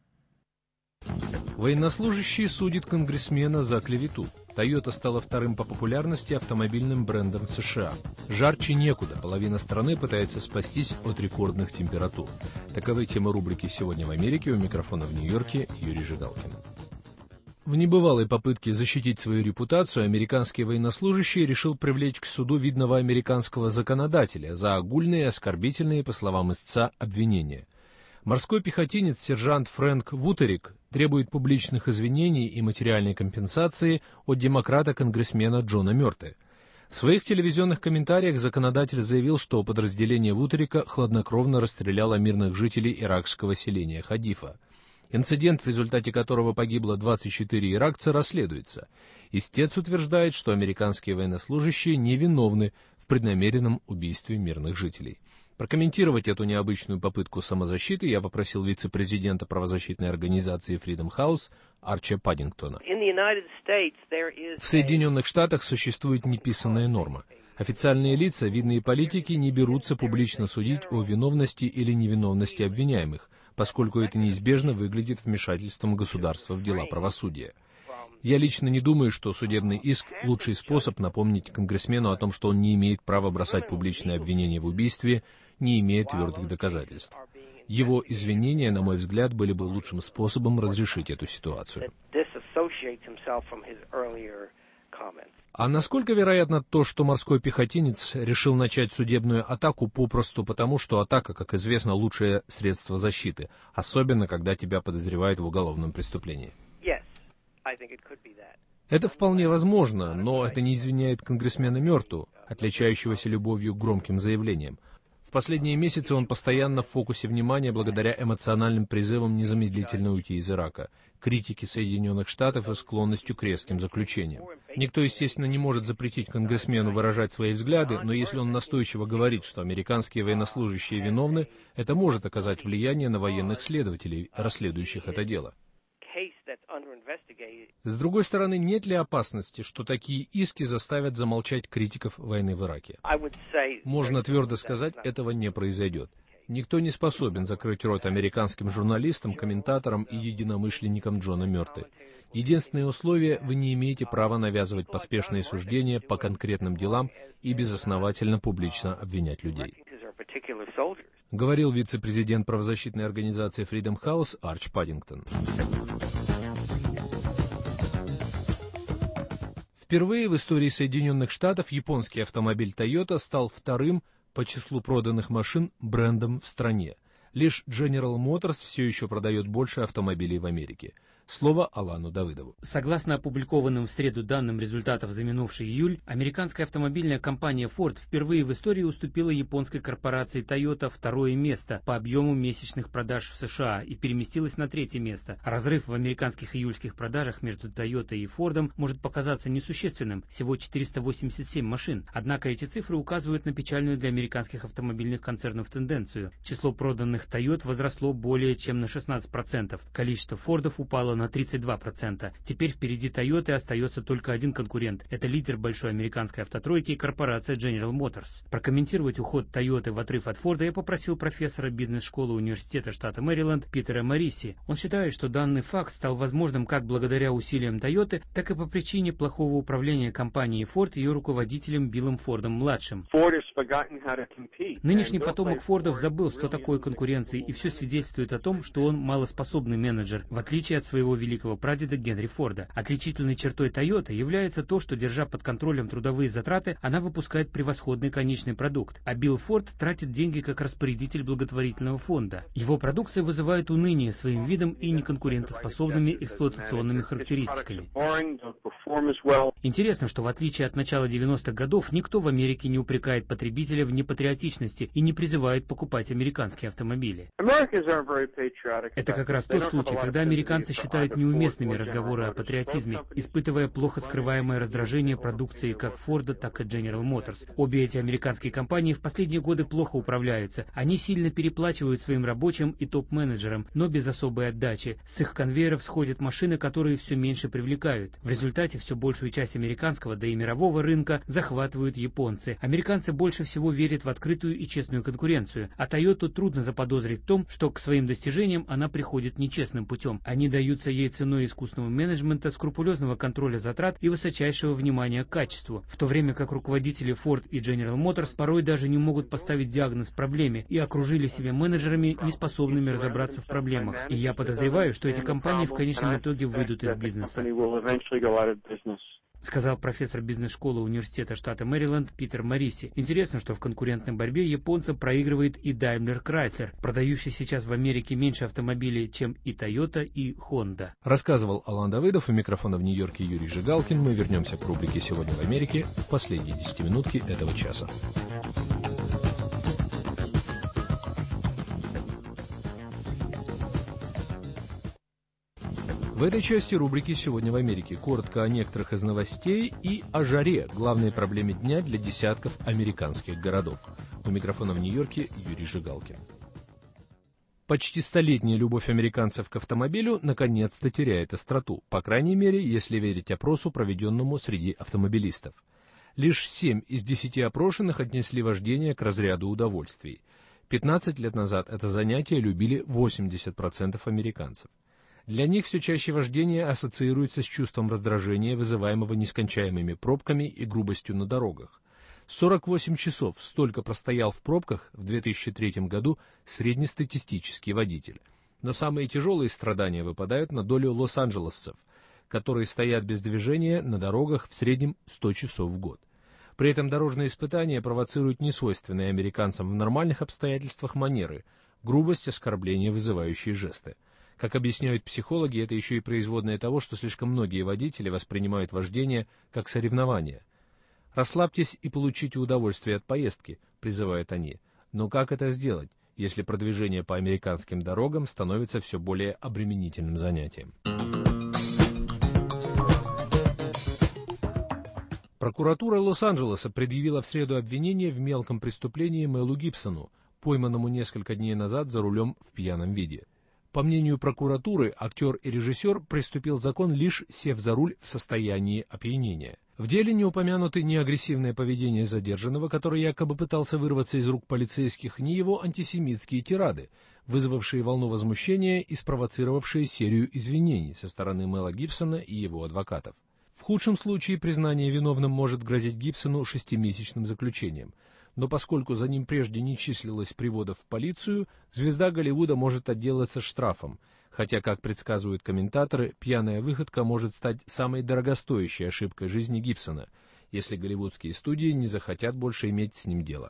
Военнослужащий судит конгрессмена за клевету. Toyota стала вторым по популярности автомобильным брендом в США. Жарче некуда, половина страны пытается спастись от рекордных температур. Таковы темы рубрики «Сегодня в Америке». У микрофона в Нью-Йорке Юрий Жигалкин. В небывалой попытке защитить свою репутацию американский военнослужащий решил привлечь к суду видного американского законодателя за огульные и оскорбительные, по словам истца, обвинения. Морской пехотинец сержант Фрэнк Вутерик требует публичных извинений и материальной компенсации от демократа-конгрессмена Джона Мёрте. В своих телевизионных комментариях законодатель заявил, что подразделение Вутерика хладнокровно расстреляло мирных жителей иракского селения Хадифа. Инцидент, в результате которого погибло 24 иракца, расследуется. Истец утверждает, что американские военнослужащие невиновны в преднамеренном убийстве мирных жителей. Прокомментировать эту необычную попытку самозащиты я попросил вице-президента правозащитной организации Freedom House Арчи Паддингтона. В Соединенных Штатах существует неписанная норма. Официальные лица, видные политики, не берутся публично судить о виновности или невиновности обвиняемых, поскольку это неизбежно выглядит вмешательством государства в дела правосудия. Я лично не думаю, что судебный иск – лучший способ напомнить конгрессмену о том, что он не имеет права бросать публичные обвинения в убийстве, не имея твердых доказательств. Его извинения, на мой взгляд, были бы лучшим способом разрешить эту ситуацию. А насколько вероятно то, что морской пехотинец решил начать судебную атаку попросту потому, что атака, как известно, лучшее средство защиты, особенно когда тебя подозревают в уголовном преступлении? Это вполне возможно, но это не извиняет конгрессмена Мёрту, отличающегося любовью к громким заявлениям. В последние месяцы он постоянно в фокусе внимания благодаря эмоциональным призывам незамедлительно уйти из Ирака, критике Соединенных Штатов и склонностью к резким заключениям. Никто, естественно, не может запретить конгрессмену выражать свои взгляды, но если он настойчиво говорит, что американские военнослужащие виновны, это может оказать влияние на военных следователей, расследующих это дело. С другой стороны, нет ли опасности, что такие иски заставят замолчать критиков войны в Ираке? Можно твердо сказать, этого не произойдет. Никто не способен закрыть рот американским журналистам, комментаторам и единомышленникам Джона Мёрте. Единственное условие – вы не имеете права навязывать поспешные суждения по конкретным делам и безосновательно публично обвинять людей. Говорил вице-президент правозащитной организации Freedom House Арч Паддингтон. Впервые в истории Соединенных Штатов японский автомобиль Toyota стал вторым по числу проданных машин брендом в стране. Лишь General Motors все еще продает больше автомобилей в Америке. Слово Алану Давыдову. Согласно опубликованным в среду данным результатов за минувший июль, американская автомобильная компания Ford впервые в истории уступила японской корпорации Toyota второе место по объему месячных продаж в США и переместилась на третье место. Разрыв в американских июльских продажах между Toyota и Ford может показаться несущественным, всего 487 машин. Однако эти цифры указывают на печальную для американских автомобильных концернов тенденцию. Число проданных Toyota возросло более чем на 16%. Количество Фордов упало на 32%. Теперь впереди Toyota остается только один конкурент. Это лидер большой американской автотройки, корпорация General Motors. Прокомментировать уход Toyota в отрыв от Форда я попросил профессора бизнес-школы университета штата Мэриленд Питера Мориси. Он считает, что данный факт стал возможным как благодаря усилиям Toyota, так и по причине плохого управления компанией Ford и ее руководителем Биллом Фордом-младшим. Нынешний потомок Фордов забыл, что такое конкуренция, и все свидетельствует о том, что он малоспособный менеджер, в отличие от своего великого прадеда Генри Форда. Отличительной чертой Toyota является то, что, держа под контролем трудовые затраты, она выпускает превосходный конечный продукт, а Билл Форд тратит деньги как распорядитель благотворительного фонда. Его продукция вызывает уныние своим видом и неконкурентоспособными эксплуатационными характеристиками. Интересно, что в отличие от начала 90-х годов, никто в Америке не упрекает потребителя в непатриотичности и не призывает покупать американские автомобили. Это как раз тот случай, когда американцы считают неуместными разговоры о патриотизме, испытывая плохо скрываемое раздражение продукции как Форда, так и General Motors. Обе эти американские компании в последние годы плохо управляются. Они сильно переплачивают своим рабочим и топ-менеджерам, но без особой отдачи. С их конвейеров сходят машины, которые все меньше привлекают. В результате все большую часть американского, да и мирового рынка захватывают японцы. Американцы больше всего верят в открытую и честную конкуренцию, а Toyota трудно заподозрить в том, что к своим достижениям она приходит нечестным путем. Они даются ей ценой искусного менеджмента, скрупулезного контроля затрат и высочайшего внимания к качеству, в то время как руководители Ford и General Motors порой даже не могут поставить диагноз проблеме и окружили себя менеджерами, не способными разобраться в проблемах. И я подозреваю, что эти компании в конечном итоге выйдут из бизнеса, сказал профессор бизнес-школы университета штата Мэриленд Питер Мориси. Интересно, что в конкурентной борьбе японцам проигрывает и Daimler Chrysler, продающий сейчас в Америке меньше автомобилей, чем и Toyota, и Honda. Рассказывал Алан Давыдов, у микрофона в Нью-Йорке Юрий Жигалкин. Мы вернемся к рубрике «Сегодня в Америке» в последние 10 минутки этого часа. В этой части рубрики «Сегодня в Америке» коротко о некоторых из новостей и о жаре, главной проблеме дня для десятков американских городов. У микрофона в Нью-Йорке Юрий Жигалкин. Почти столетняя любовь американцев к автомобилю наконец-то теряет остроту, по крайней мере, если верить опросу, проведенному среди автомобилистов. Лишь 7 из 10 опрошенных отнесли вождение к разряду удовольствий. 15 лет назад это занятие любили 80% американцев. Для них все чаще вождение ассоциируется с чувством раздражения, вызываемого нескончаемыми пробками и грубостью на дорогах. 48 часов столько простоял в пробках в 2003 году среднестатистический водитель. Но самые тяжелые страдания выпадают на долю лос-анджелесцев, которые стоят без движения на дорогах в среднем 100 часов в год. При этом дорожные испытания провоцируют несвойственные американцам в нормальных обстоятельствах манеры, грубость, оскорбления, вызывающие жесты. Как объясняют психологи, это еще и производное того, что слишком многие водители воспринимают вождение как соревнование. «Расслабьтесь и получите удовольствие от поездки», — призывают они. Но как это сделать, если продвижение по американским дорогам становится все более обременительным занятием? Прокуратура Лос-Анджелеса предъявила в среду обвинение в мелком преступлении Мэлу Гибсону, пойманному несколько дней назад за рулем в пьяном виде. По мнению прокуратуры, актер и режиссер приступил закон, лишь сев за руль в состоянии опьянения. В деле не упомянуты ни агрессивное поведение задержанного, который якобы пытался вырваться из рук полицейских, ни его антисемитские тирады, вызвавшие волну возмущения и спровоцировавшие серию извинений со стороны Мэла Гибсона и его адвокатов. В худшем случае признание виновным может грозить Гибсону 6-месячным заключением. Но поскольку за ним прежде не числилось приводов в полицию, звезда Голливуда может отделаться штрафом. Хотя, как предсказывают комментаторы, пьяная выходка может стать самой дорогостоящей ошибкой жизни Гибсона, если голливудские студии не захотят больше иметь с ним дело.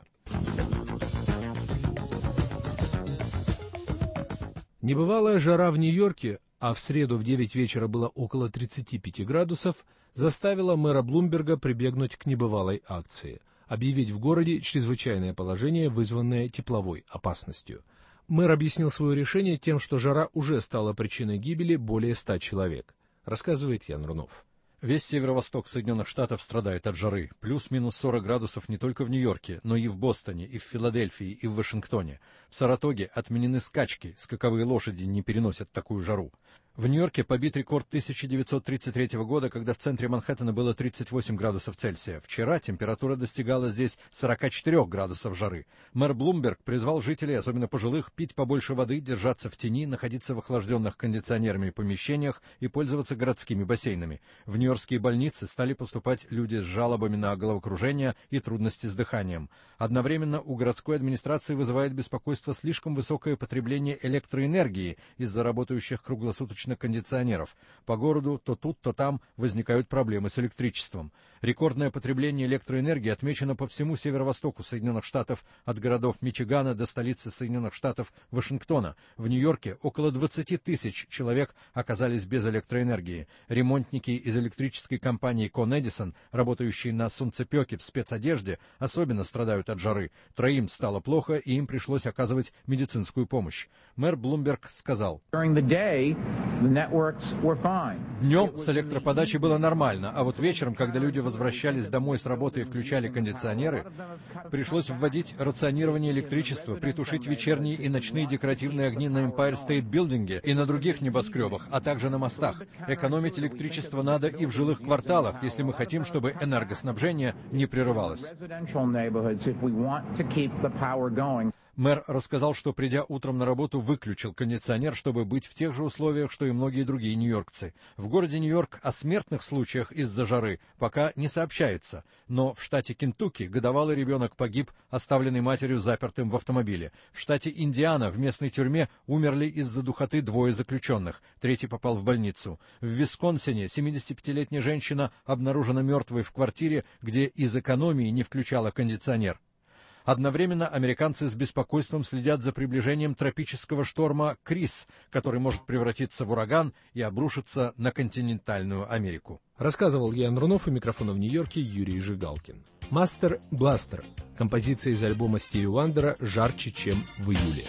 Небывалая жара в Нью-Йорке, а в среду в 9 вечера было около 35 градусов, заставила мэра Блумберга прибегнуть к небывалой акции – объявить в городе чрезвычайное положение, вызванное тепловой опасностью. Мэр объяснил свое решение тем, что жара уже стала причиной гибели более 100 человек, рассказывает Ян Рунов. Весь северо-восток Соединенных Штатов страдает от жары. Плюс-минус 40 градусов не только в Нью-Йорке, но и в Бостоне, и в Филадельфии, и в Вашингтоне. В Саратоге отменены скачки, скаковые лошади не переносят такую жару. В Нью-Йорке побит рекорд 1933 года, когда в центре Манхэттена было 38 градусов Цельсия. Вчера температура достигала здесь 44 градусов жары. Мэр Блумберг призвал жителей, особенно пожилых, пить побольше воды, держаться в тени, находиться в охлажденных кондиционерами помещениях и пользоваться городскими бассейнами. В нью-йоркские больницы стали поступать люди с жалобами на головокружение и трудности с дыханием. Одновременно у городской администрации вызывает беспокойство слишком высокое потребление электроэнергии из-за работающих круглосуточно кондиционеров. По городу то тут, то там возникают проблемы с электричеством. Рекордное потребление электроэнергии отмечено по всему северо-востоку Соединенных Штатов, от городов Мичигана до столицы Соединенных Штатов Вашингтона. В Нью-Йорке около 20 тысяч человек оказались без электроэнергии. Ремонтники из электрической компании Con Edison, работающие на солнцепеке в спецодежде, особенно страдают от жары. 3 стало плохо, и им пришлось оказывать медицинскую помощь. Мэр Блумберг сказал: «Днем с электроподачей было нормально, а вот вечером, когда люди возвращались домой с работы и включали кондиционеры, пришлось вводить рационирование электричества, притушить вечерние и ночные декоративные огни на Empire State Building и на других небоскребах, а также на мостах. Экономить электричество надо и в жилых кварталах, если мы хотим, чтобы энергоснабжение не прерывалось». Мэр рассказал, что, придя утром на работу, выключил кондиционер, чтобы быть в тех же условиях, что и многие другие нью-йоркцы. В городе Нью-Йорк о смертных случаях из-за жары пока не сообщается, но в штате Кентукки годовалый ребенок погиб, оставленный матерью запертым в автомобиле. В штате Индиана в местной тюрьме умерли из-за духоты 2 заключенных, 3 попал в больницу. В Висконсине 75-летняя женщина обнаружена мертвой в квартире, где из экономии не включала кондиционер. Одновременно американцы с беспокойством следят за приближением тропического шторма Крис, который может превратиться в ураган и обрушиться на континентальную Америку. Рассказывал Ян Рунов, у микрофона в Нью-Йорке Юрий Жигалкин. «Мастер Бластер» — композиция из альбома Стиви Уандера «Жарче, чем в июле».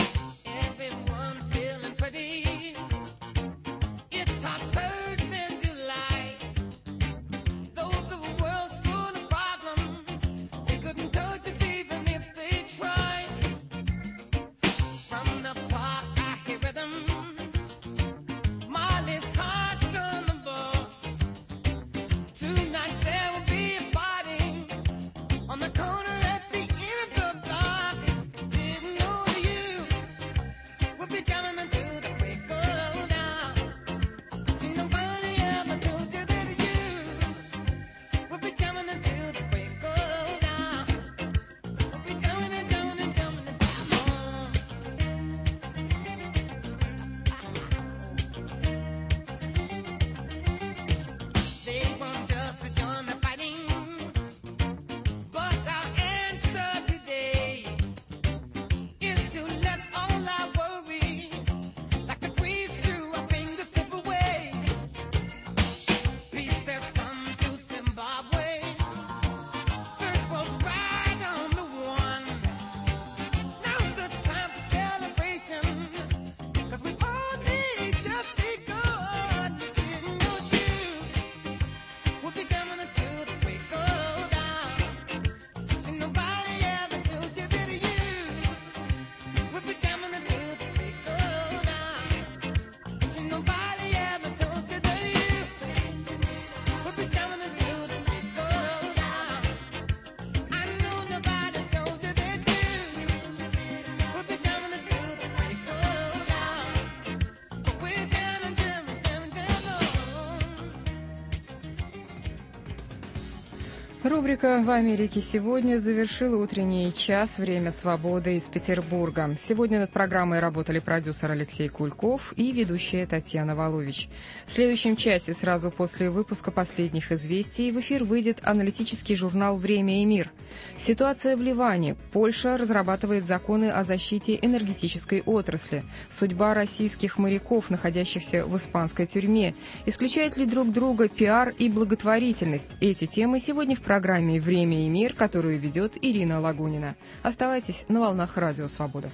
Рубрика «В Америке сегодня» завершила утренний час «Время свободы» из Петербурга. Сегодня над программой работали продюсер Алексей Кульков и ведущая Татьяна Волович. В следующем часе, сразу после выпуска последних известий, в эфир выйдет аналитический журнал «Время и мир». Ситуация в Ливане. Польша разрабатывает законы о защите энергетической отрасли. Судьба российских моряков, находящихся в испанской тюрьме. Исключают ли друг друга пиар и благотворительность? Эти темы сегодня в программе «Время и мир», которую ведет Ирина Лагунина. Оставайтесь на волнах Радио Свобода.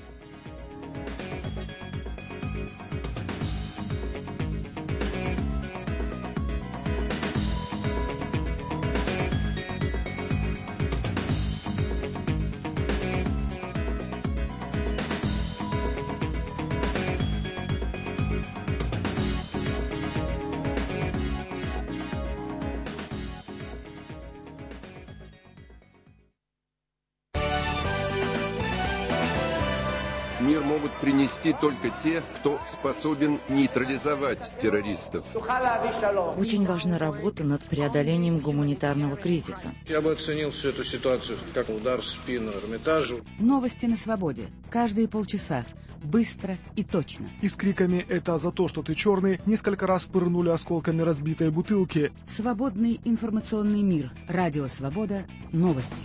Мир могут принести только те, кто способен нейтрализовать террористов. Очень важна работа над преодолением гуманитарного кризиса. Я бы оценил всю эту ситуацию как удар в спину Эрмитажу. Новости на свободе. Каждые полчаса. Быстро и точно. И с криками «Это за то, что ты черный» несколько раз пырнули осколками разбитой бутылки. Свободный информационный мир. Радио Свобода. Новости.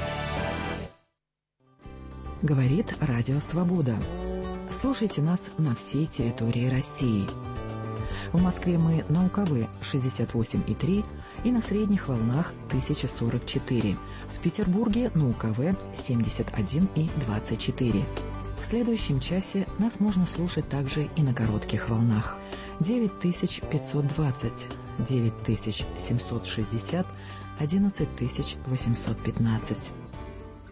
Говорит Радио Свобода. Слушайте нас на всей территории России. В Москве мы на УКВ 68,3 и на средних волнах 1044. В Петербурге на УКВ 71,24. В следующем часе нас можно слушать также и на коротких волнах. 9520, 9760, 11815.